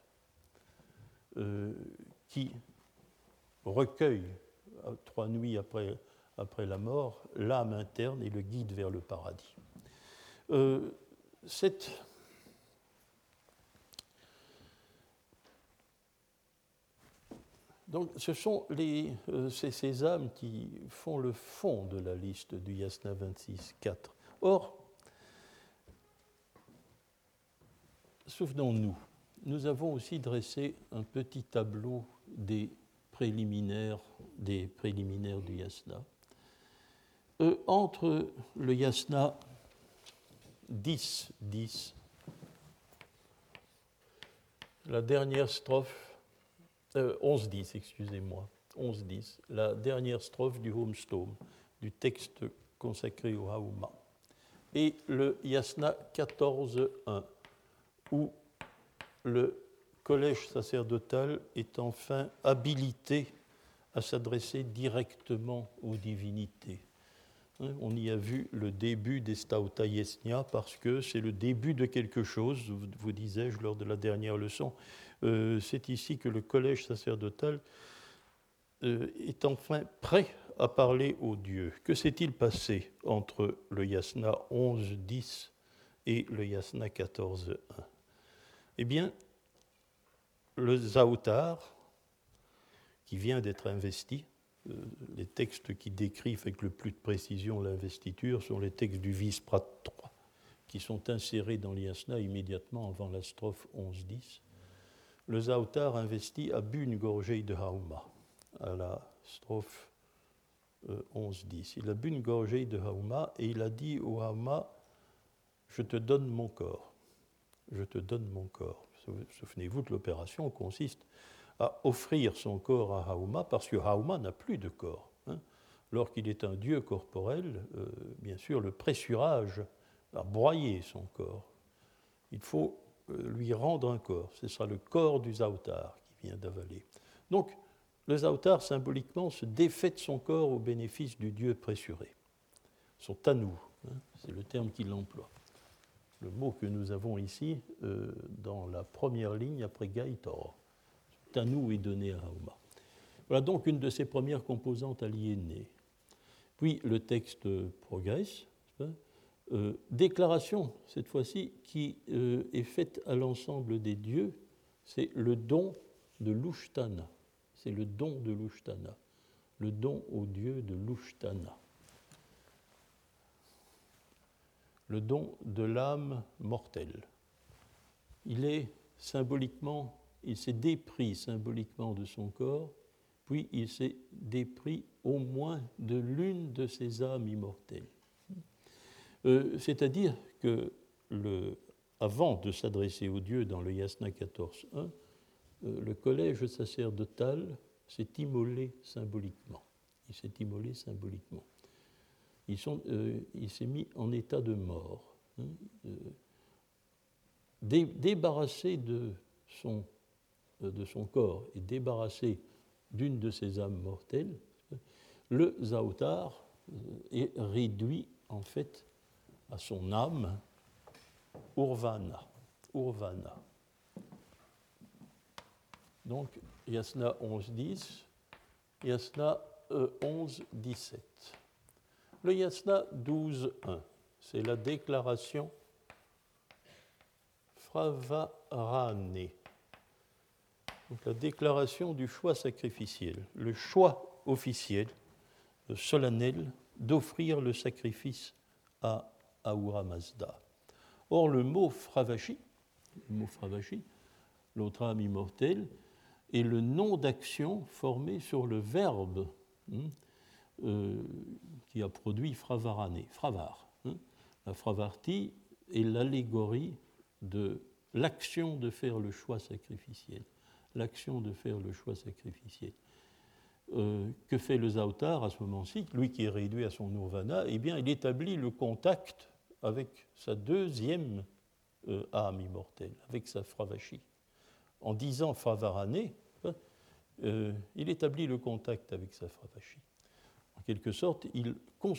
qui recueille 3 nuits après la mort l'âme interne et le guide vers le paradis. Donc, ce sont ces âmes qui font le fond de la liste du Yasna 26.4. Or, souvenons-nous, nous avons aussi dressé un petit tableau des préliminaires du Yasna. Entre le Yasna 10.10, la dernière strophe, 11.10, excusez-moi, 11.10, la dernière strophe du Homestome, du texte consacré au Hauma, et le Yasna 14.1, où le collège sacerdotal est enfin habilité à s'adresser directement aux divinités. On y a vu le début des Stauta Yesnia parce que c'est le début de quelque chose, vous disais-je lors de la dernière leçon. C'est ici que le collège sacerdotal est enfin prêt à parler aux dieux. Que s'est-il passé entre le Yasna 11.10 et le Yasna 14.1 ? Eh bien, le Zautar qui vient d'être investi. Les textes qui décrivent avec le plus de précision l'investiture sont les textes du Visprat 3, qui sont insérés dans l'Yasna immédiatement avant la strophe 11-10. Le Zaoutar investit a bu une gorgée de Haouma, à la strophe 11-10. Il a bu une gorgée de Haouma et il a dit au Haouma, je te donne mon corps. Je te donne mon corps. Souvenez-vous de l'opération consiste à offrir son corps à Haouma, parce que Haouma n'a plus de corps. Lorsqu'il est un dieu corporel, bien sûr, le pressurage a broyé son corps. Il faut lui rendre un corps. Ce sera le corps du Zaoutar qui vient d'avaler. Donc, le Zaoutar, symboliquement, se défait de son corps au bénéfice du dieu pressuré. Son tanou, c'est le terme qu'il emploie. Le mot que nous avons ici dans la première ligne après Gaïtor. Tanou est donné à Haouma. Voilà donc une de ses premières composantes aliénées. Puis le texte progresse. Déclaration, cette fois-ci, qui est faite à l'ensemble des dieux, c'est le don de l'Ushtana. C'est le don de l'Ushtana. Le don au dieu de l'Ushtana. Le don de l'âme mortelle. Il s'est dépris symboliquement de son corps, puis il s'est dépris au moins de l'une de ses âmes immortelles. C'est-à-dire que, avant de s'adresser aux dieux dans le Yasna 14.1, le collège sacerdotal s'est immolé symboliquement. Il s'est immolé symboliquement. Il s'est mis en état de mort. Débarrassé de son corps et débarrassé d'une de ses âmes mortelles, le Zaoutar est réduit en fait à son âme Urvana. Donc, Yasna 11.10, Yasna 11.17. Le Yasna 12.1, c'est la déclaration Fravarane. Donc, la déclaration du choix sacrificiel, le choix officiel, solennel, d'offrir le sacrifice à Ahura Mazda. Or, le mot Fravashi, l'autre âme immortelle, est le nom d'action formé sur le verbe qui a produit Fravarane, Fravar. La Fravarti est l'allégorie de l'action de faire le choix sacrificiel. L'action de faire le choix sacrificiel. Que fait le Zaoutar à ce moment-ci? Lui qui est réduit à son nirvana, eh bien, il établit le contact avec sa deuxième âme immortelle, avec sa Fravashi. En disant Fravarane, il établit le contact avec sa Fravashi. En quelque sorte, il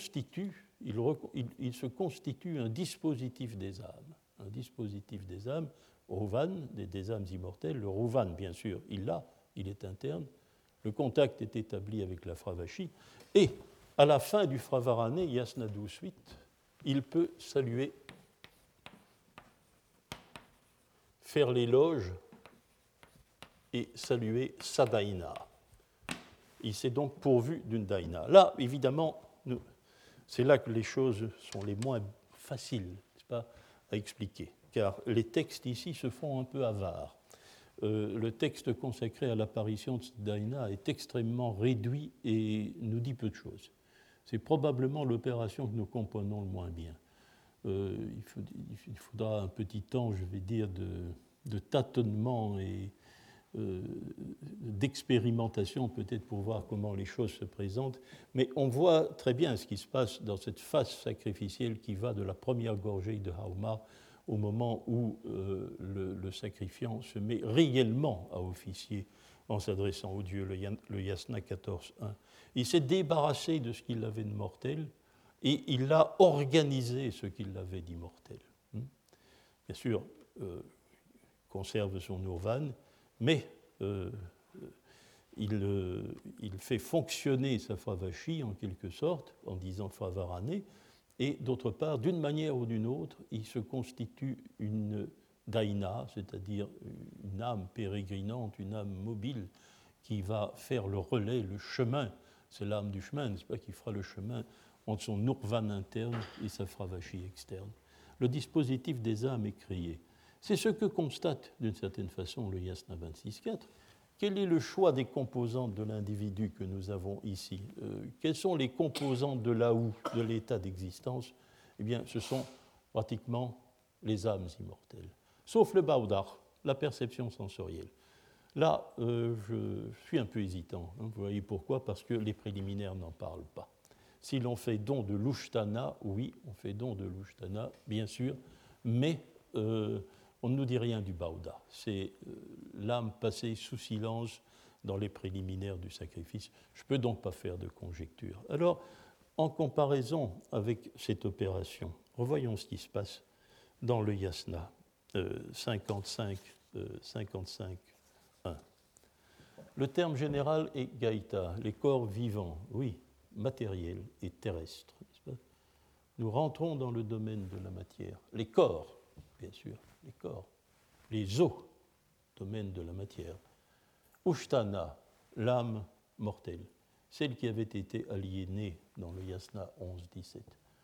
se constitue un dispositif des âmes. Un dispositif des âmes, Rouvan, des âmes immortelles. Le Rouvan, bien sûr, il est interne. Le contact est établi avec la Fravashi. Et à la fin du Fravarane, Yasna 12.8, il peut saluer, faire l'éloge et saluer sa daïna. Il s'est donc pourvu d'une daïna. Là, évidemment, c'est là que les choses sont les moins faciles, n'est-ce pas, à expliquer, car les textes ici se font un peu avares. Le texte consacré à l'apparition de cette daïna est extrêmement réduit et nous dit peu de choses. C'est probablement l'opération que nous comprenons le moins bien. Il faudra un petit temps, je vais dire, de tâtonnement et d'expérimentation peut-être pour voir comment les choses se présentent, mais on voit très bien ce qui se passe dans cette phase sacrificielle qui va de la première gorgée de Haouma au moment où le sacrifiant se met réellement à officier en s'adressant au Dieu, le Yasna 14.1. Il s'est débarrassé de ce qu'il avait de mortel et il a organisé ce qu'il avait d'immortel. Bien sûr, conserve son nirvana, mais il fait fonctionner sa Fravashi en quelque sorte, en disant Fravarane, et d'autre part, d'une manière ou d'une autre, il se constitue une daïna, c'est-à-dire une âme pérégrinante, une âme mobile, qui va faire le relais, le chemin, c'est l'âme du chemin, n'est-ce pas, qui fera le chemin entre son nirvana interne et sa fravachie externe. Le dispositif des âmes est créé. C'est ce que constate, d'une certaine façon, le yasna 26.4. Quel est le choix des composantes de l'individu que nous avons ici? Quelles sont les composantes de l'aou, de l'état d'existence? Eh bien, ce sont pratiquement les âmes immortelles, sauf le baudar, la perception sensorielle. Là, je suis un peu hésitant. Vous voyez pourquoi? Parce que les préliminaires n'en parlent pas. Si l'on fait don de l'Ushtana, oui, on fait don de l'Ushtana, bien sûr, mais on ne nous dit rien du Bauda. C'est l'âme passée sous silence dans les préliminaires du sacrifice. Je ne peux donc pas faire de conjecture. Alors, en comparaison avec cette opération, revoyons ce qui se passe dans le yasna 55, 1. Le terme général est gaïta, les corps vivants, oui, matériels et terrestres. N'est-ce pas? Nous rentrons dans le domaine de la matière. Les corps, bien sûr, les corps. Les os, domaine de la matière. Ushtana, l'âme mortelle, celle qui avait été aliénée dans le yasna 11-17.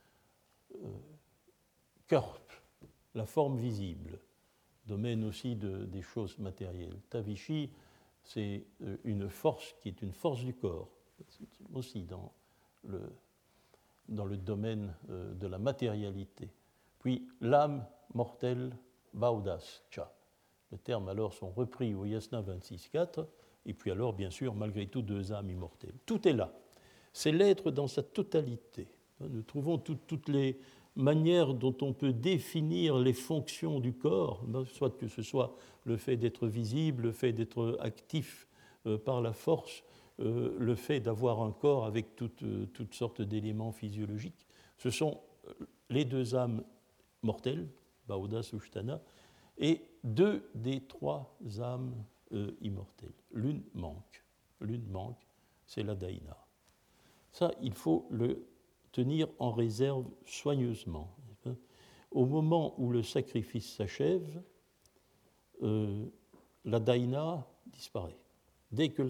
Körp, la forme visible, domaine aussi des choses matérielles. Tavishi, c'est une force qui est une force du corps, aussi dans le domaine de la matérialité. Puis l'âme mortelle, Baudas, Cha. Les termes alors sont repris au Yasna 26.4, et puis alors, bien sûr, malgré tout, deux âmes immortelles. Tout est là. C'est l'être dans sa totalité. Nous trouvons toutes les manières dont on peut définir les fonctions du corps, soit que ce soit le fait d'être visible, le fait d'être actif par la force, le fait d'avoir un corps avec toutes sortes d'éléments physiologiques. Ce sont les deux âmes mortelles, Baudas ou Ushtana, et deux des trois âmes immortelles. L'une manque, c'est la Daïna. Ça, il faut le tenir en réserve soigneusement. Au moment où le sacrifice s'achève, la Daïna disparaît. Dès que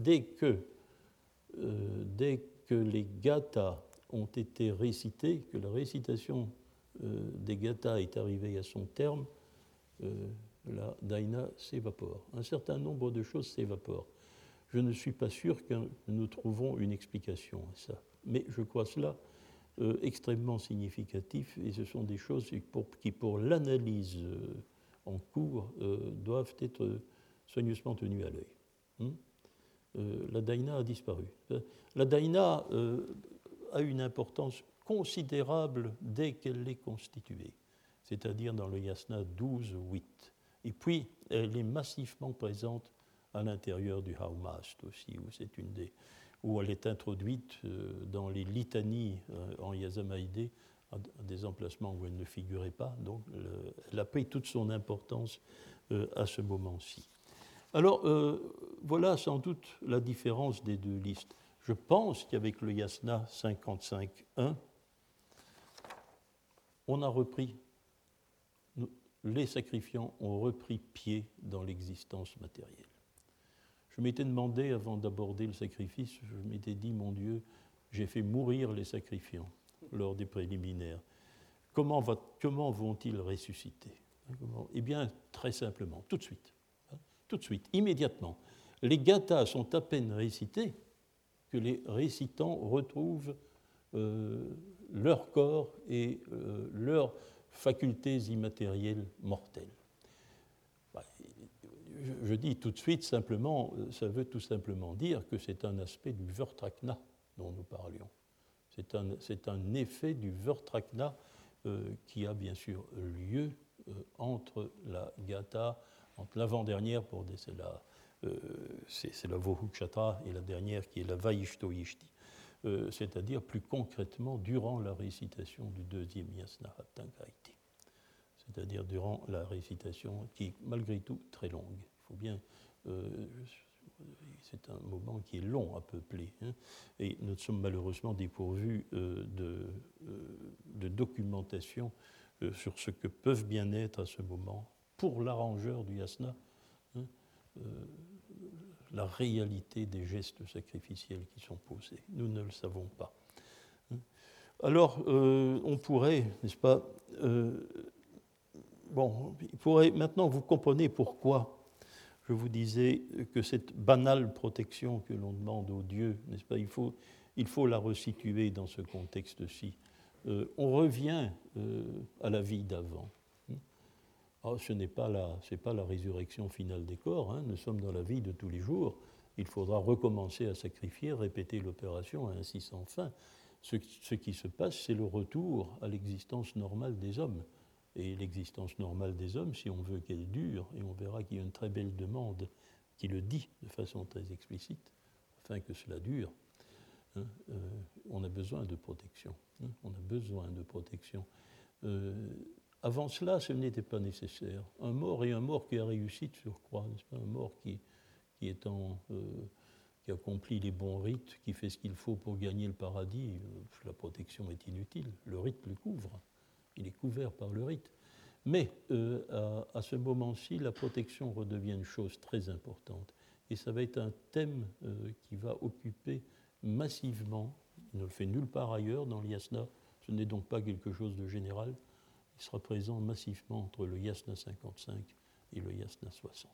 les gathas ont été récités, que la récitation des gathas est arrivée à son terme, la Daïna s'évapore. Un certain nombre de choses s'évaporent. Je ne suis pas sûr que nous trouvons une explication à ça. Mais je crois cela extrêmement significatif, et ce sont des choses qui, pour l'analyse en cours, doivent être soigneusement tenues à l'œil. La Daïna a disparu. La Daïna a une importance considérable dès qu'elle est constituée, c'est-à-dire dans le yasna 12-8. Et puis, elle est massivement présente à l'intérieur du Haumast aussi, où elle est introduite dans les litanies en Yazamaïdé, à des emplacements où elle ne figurait pas. Donc, elle a pris toute son importance à ce moment-ci. Alors, voilà sans doute la différence des deux listes. Je pense qu'avec le Yasna 55.1, on a repris, les sacrifiants ont repris pied dans l'existence matérielle. Je m'étais demandé, avant d'aborder le sacrifice, je m'étais dit, mon Dieu, j'ai fait mourir les sacrifiants lors des préliminaires. Comment vont-ils ressusciter? Eh bien, très simplement, tout de suite, immédiatement. Les gathas sont à peine récités que les récitants retrouvent leur corps et leurs facultés immatérielles mortelles. Je dis tout de suite simplement, ça veut tout simplement dire que c'est un aspect du Vertrakna dont nous parlions. C'est un effet du Vertrakna qui a bien sûr lieu entre la Gatha, entre l'avant-dernière, c'est la Vohukshatra, et la dernière qui est la Vaishtoyishti. C'est-à-dire plus concrètement durant la récitation du deuxième Yasna Haptankaiti. C'est-à-dire durant la récitation qui est malgré tout très longue. Il faut bien, c'est un moment qui est long à peupler, hein, et nous sommes malheureusement dépourvus de documentation sur ce que peuvent bien être à ce moment, pour l'arrangeur du yasna, hein, la réalité des gestes sacrificiels qui sont posés. Nous ne le savons pas. Alors, on pourrait, n'est-ce pas, maintenant vous comprenez pourquoi je vous disais que cette banale protection que l'on demande aux dieux, n'est-ce pas, il faut la resituer dans ce contexte-ci. On revient à la vie d'avant. Ce n'est pas la résurrection finale des corps, hein. Nous sommes dans la vie de tous les jours. Il faudra recommencer à sacrifier, répéter l'opération, et ainsi sans fin. Ce qui se passe, c'est le retour à l'existence normale des hommes. Et l'existence normale des hommes, si on veut qu'elle dure, et on verra qu'il y a une très belle demande qui le dit de façon très explicite, afin que cela dure, hein, on a besoin de protection. Hein, on a besoin de protection. Avant cela, ce n'était pas nécessaire. Un mort et un mort qui a réussi de surcroît, n'est-ce pas ? Un mort qui accomplit les bons rites, qui fait ce qu'il faut pour gagner le paradis, la protection est inutile. Le rite le couvre. Il est couvert par le rite. Mais à ce moment-ci, la protection redevient une chose très importante. Et ça va être un thème qui va occuper massivement, il ne le fait nulle part ailleurs dans l'yasna, ce n'est donc pas quelque chose de général, il sera présent massivement entre le yasna 55 et le yasna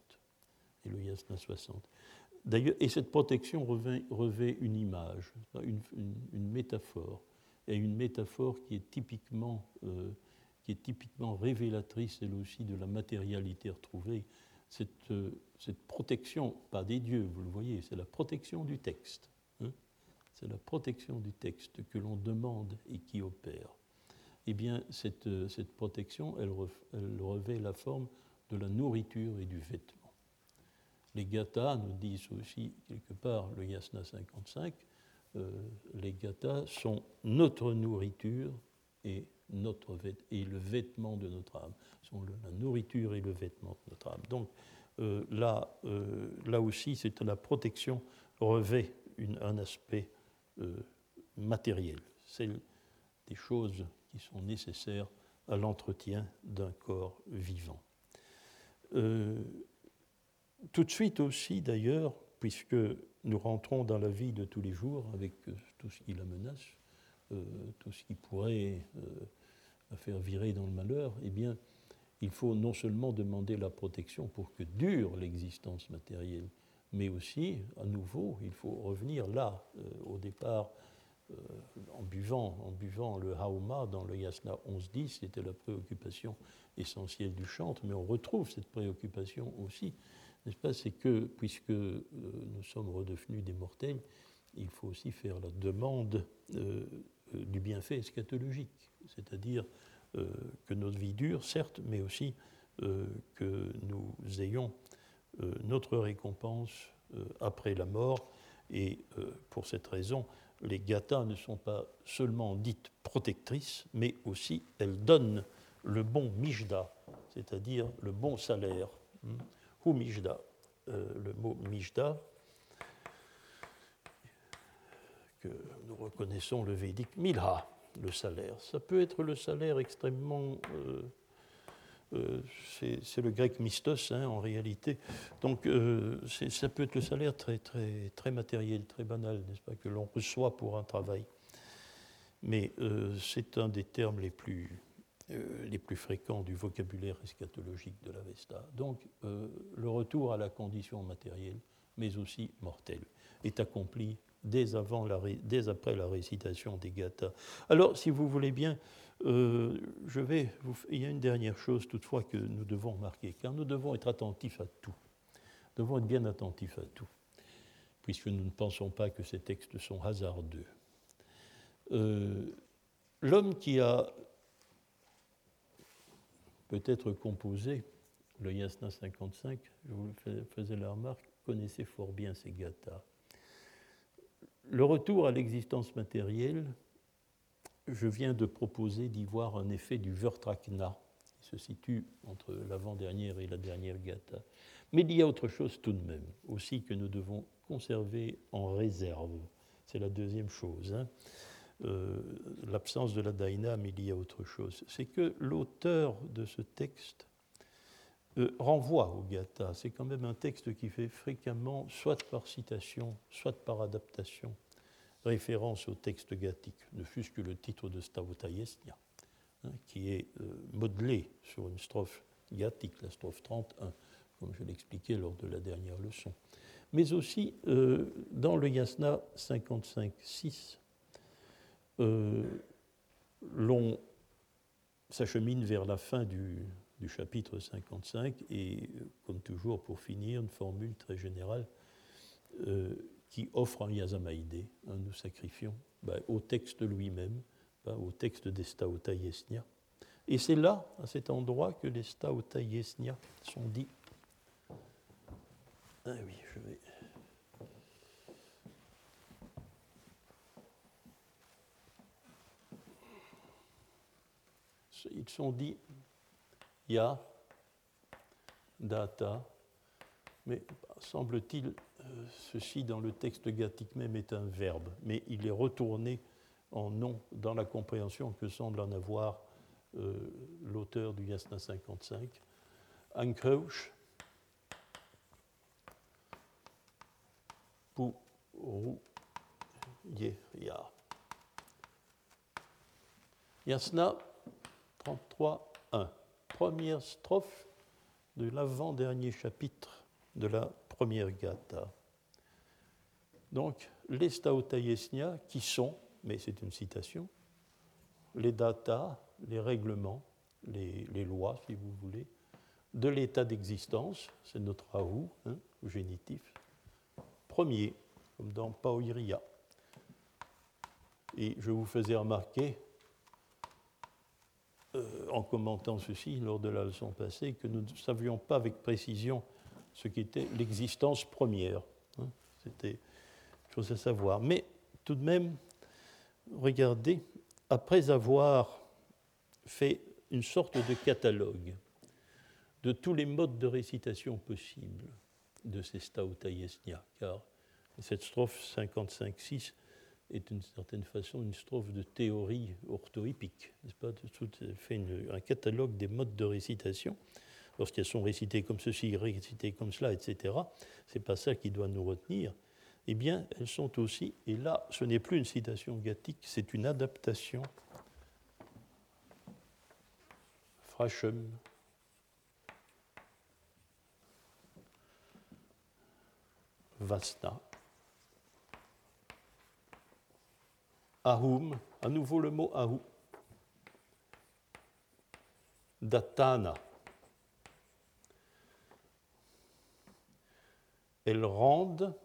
60. D'ailleurs, et cette protection revêt une image, une métaphore, et une métaphore qui est typiquement révélatrice, elle aussi, de la matérialité retrouvée. Cette protection, pas des dieux, vous le voyez, c'est la protection du texte. Hein, c'est la protection du texte que l'on demande et qui opère. Eh bien, cette protection, elle revêt la forme de la nourriture et du vêtement. Les gathas nous disent aussi, quelque part, le yasna 55, les gathas sont notre nourriture et le vêtement de notre âme. Sont la nourriture et le vêtement de notre âme. Donc là aussi, la protection revêt un aspect matériel. C'est des choses qui sont nécessaires à l'entretien d'un corps vivant. Tout de suite aussi, d'ailleurs, puisque nous rentrons dans la vie de tous les jours avec tout ce qui la menace, tout ce qui pourrait la faire virer dans le malheur, eh bien, il faut non seulement demander la protection pour que dure l'existence matérielle, mais aussi, à nouveau, il faut revenir là, au départ, en buvant le hauma dans le yasna 11-10, c'était la préoccupation essentielle du chantre, mais on retrouve cette préoccupation aussi, n'est-ce pas ? C'est que, puisque nous sommes redevenus des mortels, il faut aussi faire la demande du bienfait eschatologique, c'est-à-dire que notre vie dure, certes, mais aussi que nous ayons notre récompense après la mort. Et pour cette raison, les gathas ne sont pas seulement dites protectrices, mais aussi elles donnent le bon mijda, c'est-à-dire le bon salaire. Ou mijda, le mot mijda, que nous reconnaissons le védique milha, le salaire. Ça peut être le salaire extrêmement... c'est le grec mistos, hein, en réalité. Donc ça peut être le salaire très, très, très matériel, très banal, n'est-ce pas, que l'on reçoit pour un travail. Mais c'est un des termes les plus fréquents du vocabulaire eschatologique de l'Avesta. Donc le retour à la condition matérielle, mais aussi mortelle, est accompli dès après la récitation des gathas. Alors, si vous voulez bien, il y a une dernière chose toutefois que nous devons remarquer, car nous devons être attentifs à tout. Nous devons être bien attentifs à tout, puisque nous ne pensons pas que ces textes sont hasardeux. L'homme qui a peut-être composé le yasna 55, je vous faisais la remarque, connaissait fort bien ces gathas. Le retour à l'existence matérielle, je viens de proposer d'y voir un effet du Vertrakna, qui se situe entre l'avant-dernière et la dernière gatha. Mais il y a autre chose tout de même, aussi que nous devons conserver en réserve. C'est la deuxième chose. Hein. L'absence de la daïna, mais il y a autre chose. C'est que l'auteur de ce texte renvoie au Gatha. C'est quand même un texte qui fait fréquemment, soit par citation, soit par adaptation, référence au texte gathique, ne fût-ce que le titre de Stavota Yesnia, qui est modelé sur une strophe gathique, la strophe 31, comme je l'expliquais lors de la dernière leçon. Mais aussi, dans le Yasna 55.6, l'on s'achemine vers la fin du chapitre 55 et, comme toujours, pour finir, une formule très générale qui offre un Yazamaïdé. Nous sacrifions au texte lui-même, au texte des Staota Yesnia. Et c'est là, à cet endroit, que les Staota Yesnia sont dits. Ah oui, je vais... Ils sont dits Ya, Data, mais semble-t-il, ceci dans le texte gathique même est un verbe, mais il est retourné en nom dans la compréhension que semble en avoir l'auteur du Yasna 55. Ankrouch, Pou, Rou, Ye, Ya. Yasna 33.1. Première strophe de l'avant-dernier chapitre de la première Gatha. Donc, les Staota Yesnia, qui sont, mais c'est une citation, les data, les règlements, les lois, si vous voulez, de l'état d'existence, c'est notre Rahu, au génitif, premier, comme dans Pauiria. Et je vous faisais remarquer, en commentant ceci lors de la leçon passée, que nous ne savions pas avec précision ce qu'était l'existence première. C'était chose à savoir. Mais tout de même, regardez, après avoir fait une sorte de catalogue de tous les modes de récitation possibles de ces Staota Yesnia, car cette strophe 55.6 est d'une certaine façon une strophe de théorie orthoépique, n'est-ce pas? Tout fait un catalogue des modes de récitation. Lorsqu'elles sont récitées comme ceci, récitées comme cela, etc., ce n'est pas ça qui doit nous retenir. Eh bien, elles sont aussi, et là, ce n'est plus une citation gathique, c'est une adaptation Frachem, Vasna, Ahum, à nouveau le mot Ahu, Datana. Elles rendent,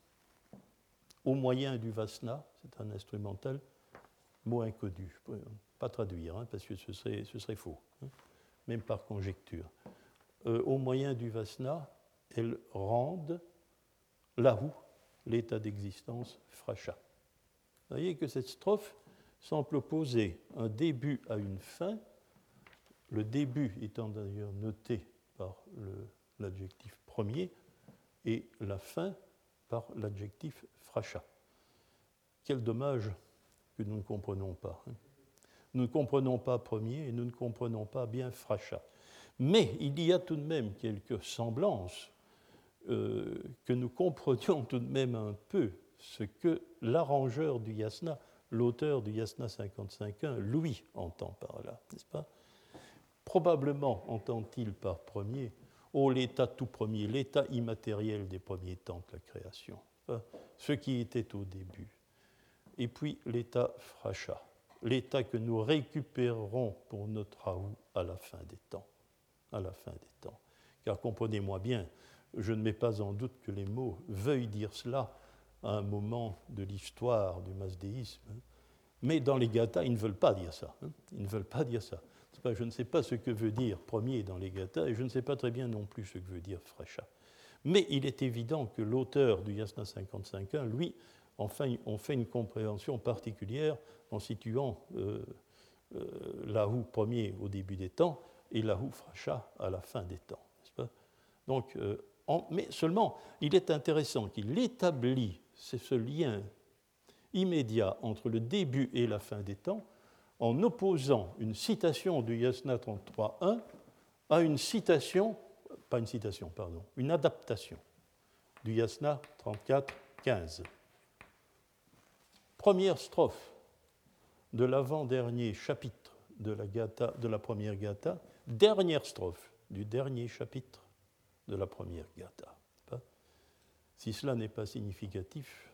au moyen du Vasna, c'est un instrumental, mot inconnu, je ne peux pas traduire, parce que ce serait faux, même par conjecture. Au moyen du Vasna, elles rendent l'Ahu, l'état d'existence, Fracha. Vous voyez que cette strophe semble opposer un début à une fin, le début étant d'ailleurs noté par l'adjectif premier et la fin par l'adjectif fracha. Quel dommage que nous ne comprenons pas. Nous ne comprenons pas premier et nous ne comprenons pas bien fracha. Mais il y a tout de même quelques semblances que nous comprenions tout de même un peu ce que l'arrangeur du yasna, l'auteur du yasna 55.1, lui entend par là, n'est-ce pas? Probablement entend-il par premier, l'état tout premier, l'état immatériel des premiers temps de la création, ce qui était au début. Et puis l'état fracha, l'état que nous récupérerons pour notre Rahu à la fin des temps. À la fin des temps. Car comprenez-moi bien, je ne mets pas en doute que les mots veuillent dire cela à un moment de l'histoire du masdéisme, mais dans les gathas, ils ne veulent pas dire ça. Ils ne veulent pas dire ça. Je ne sais pas ce que veut dire premier dans les gathas, et je ne sais pas très bien non plus ce que veut dire fracha. Mais il est évident que l'auteur du Yasna 55.1, lui, enfin, on fait une compréhension particulière en situant l'Ahu premier au début des temps et l'Ahu fracha à la fin des temps. N'est-ce pas? Donc, mais seulement, il est intéressant qu'il établit ce lien immédiat entre le début et la fin des temps en opposant une citation du Yasna 33.1 à une citation pas une citation, pardon, une adaptation du Yasna 34-15. Première strophe de l'avant-dernier chapitre de la première Gatha, dernière strophe du dernier chapitre de la première Gatha. Si cela n'est pas significatif,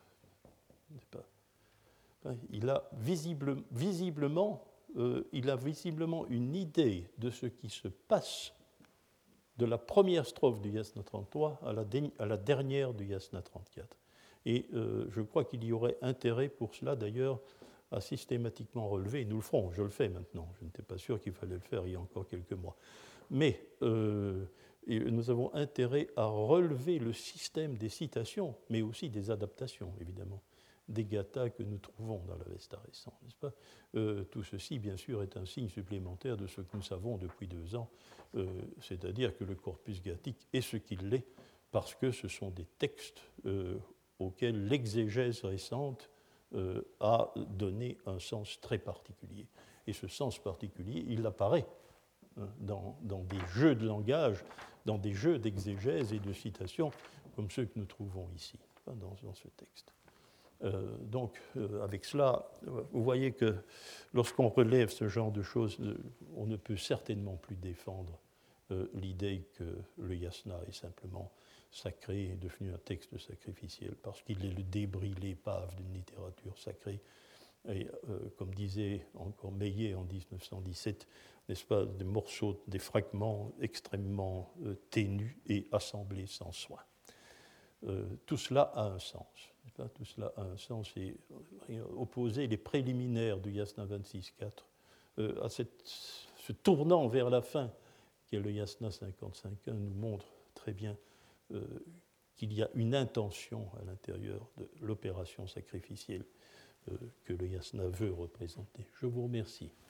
il a visiblement une idée de ce qui se passe de la première strophe du Yasna 33 à la dernière du Yasna 34. Et je crois qu'il y aurait intérêt pour cela, d'ailleurs, à systématiquement relever, et nous le ferons, je le fais maintenant, je n'étais pas sûr qu'il fallait le faire il y a encore quelques mois, mais nous avons intérêt à relever le système des citations, mais aussi des adaptations, évidemment, des gathas que nous trouvons dans l'Avesta récent, n'est-ce pas ? Tout ceci, bien sûr, est un signe supplémentaire de ce que nous savons depuis 2 ans, c'est-à-dire que le corpus gathique est ce qu'il est, parce que ce sont des textes auxquels l'exégèse récente a donné un sens très particulier. Et ce sens particulier, il apparaît dans des jeux de langage, dans des jeux d'exégèse et de citation, comme ceux que nous trouvons ici, dans ce texte. Donc, avec cela, vous voyez que lorsqu'on relève ce genre de choses, on ne peut certainement plus défendre l'idée que le yasna est simplement sacré, est devenu un texte sacrificiel, parce qu'il est le débris, l'épave d'une littérature sacrée. Et comme disait encore Meillet en 1917, n'est-ce pas, des morceaux, des fragments extrêmement ténus et assemblés sans soin. Tout cela a un sens. Tout cela a un sens, et opposer les préliminaires du Yasna 26.4 à ce tournant vers la fin qu'est le Yasna 55.1 nous montre très bien qu'il y a une intention à l'intérieur de l'opération sacrificielle que le Yasna veut représenter. Je vous remercie.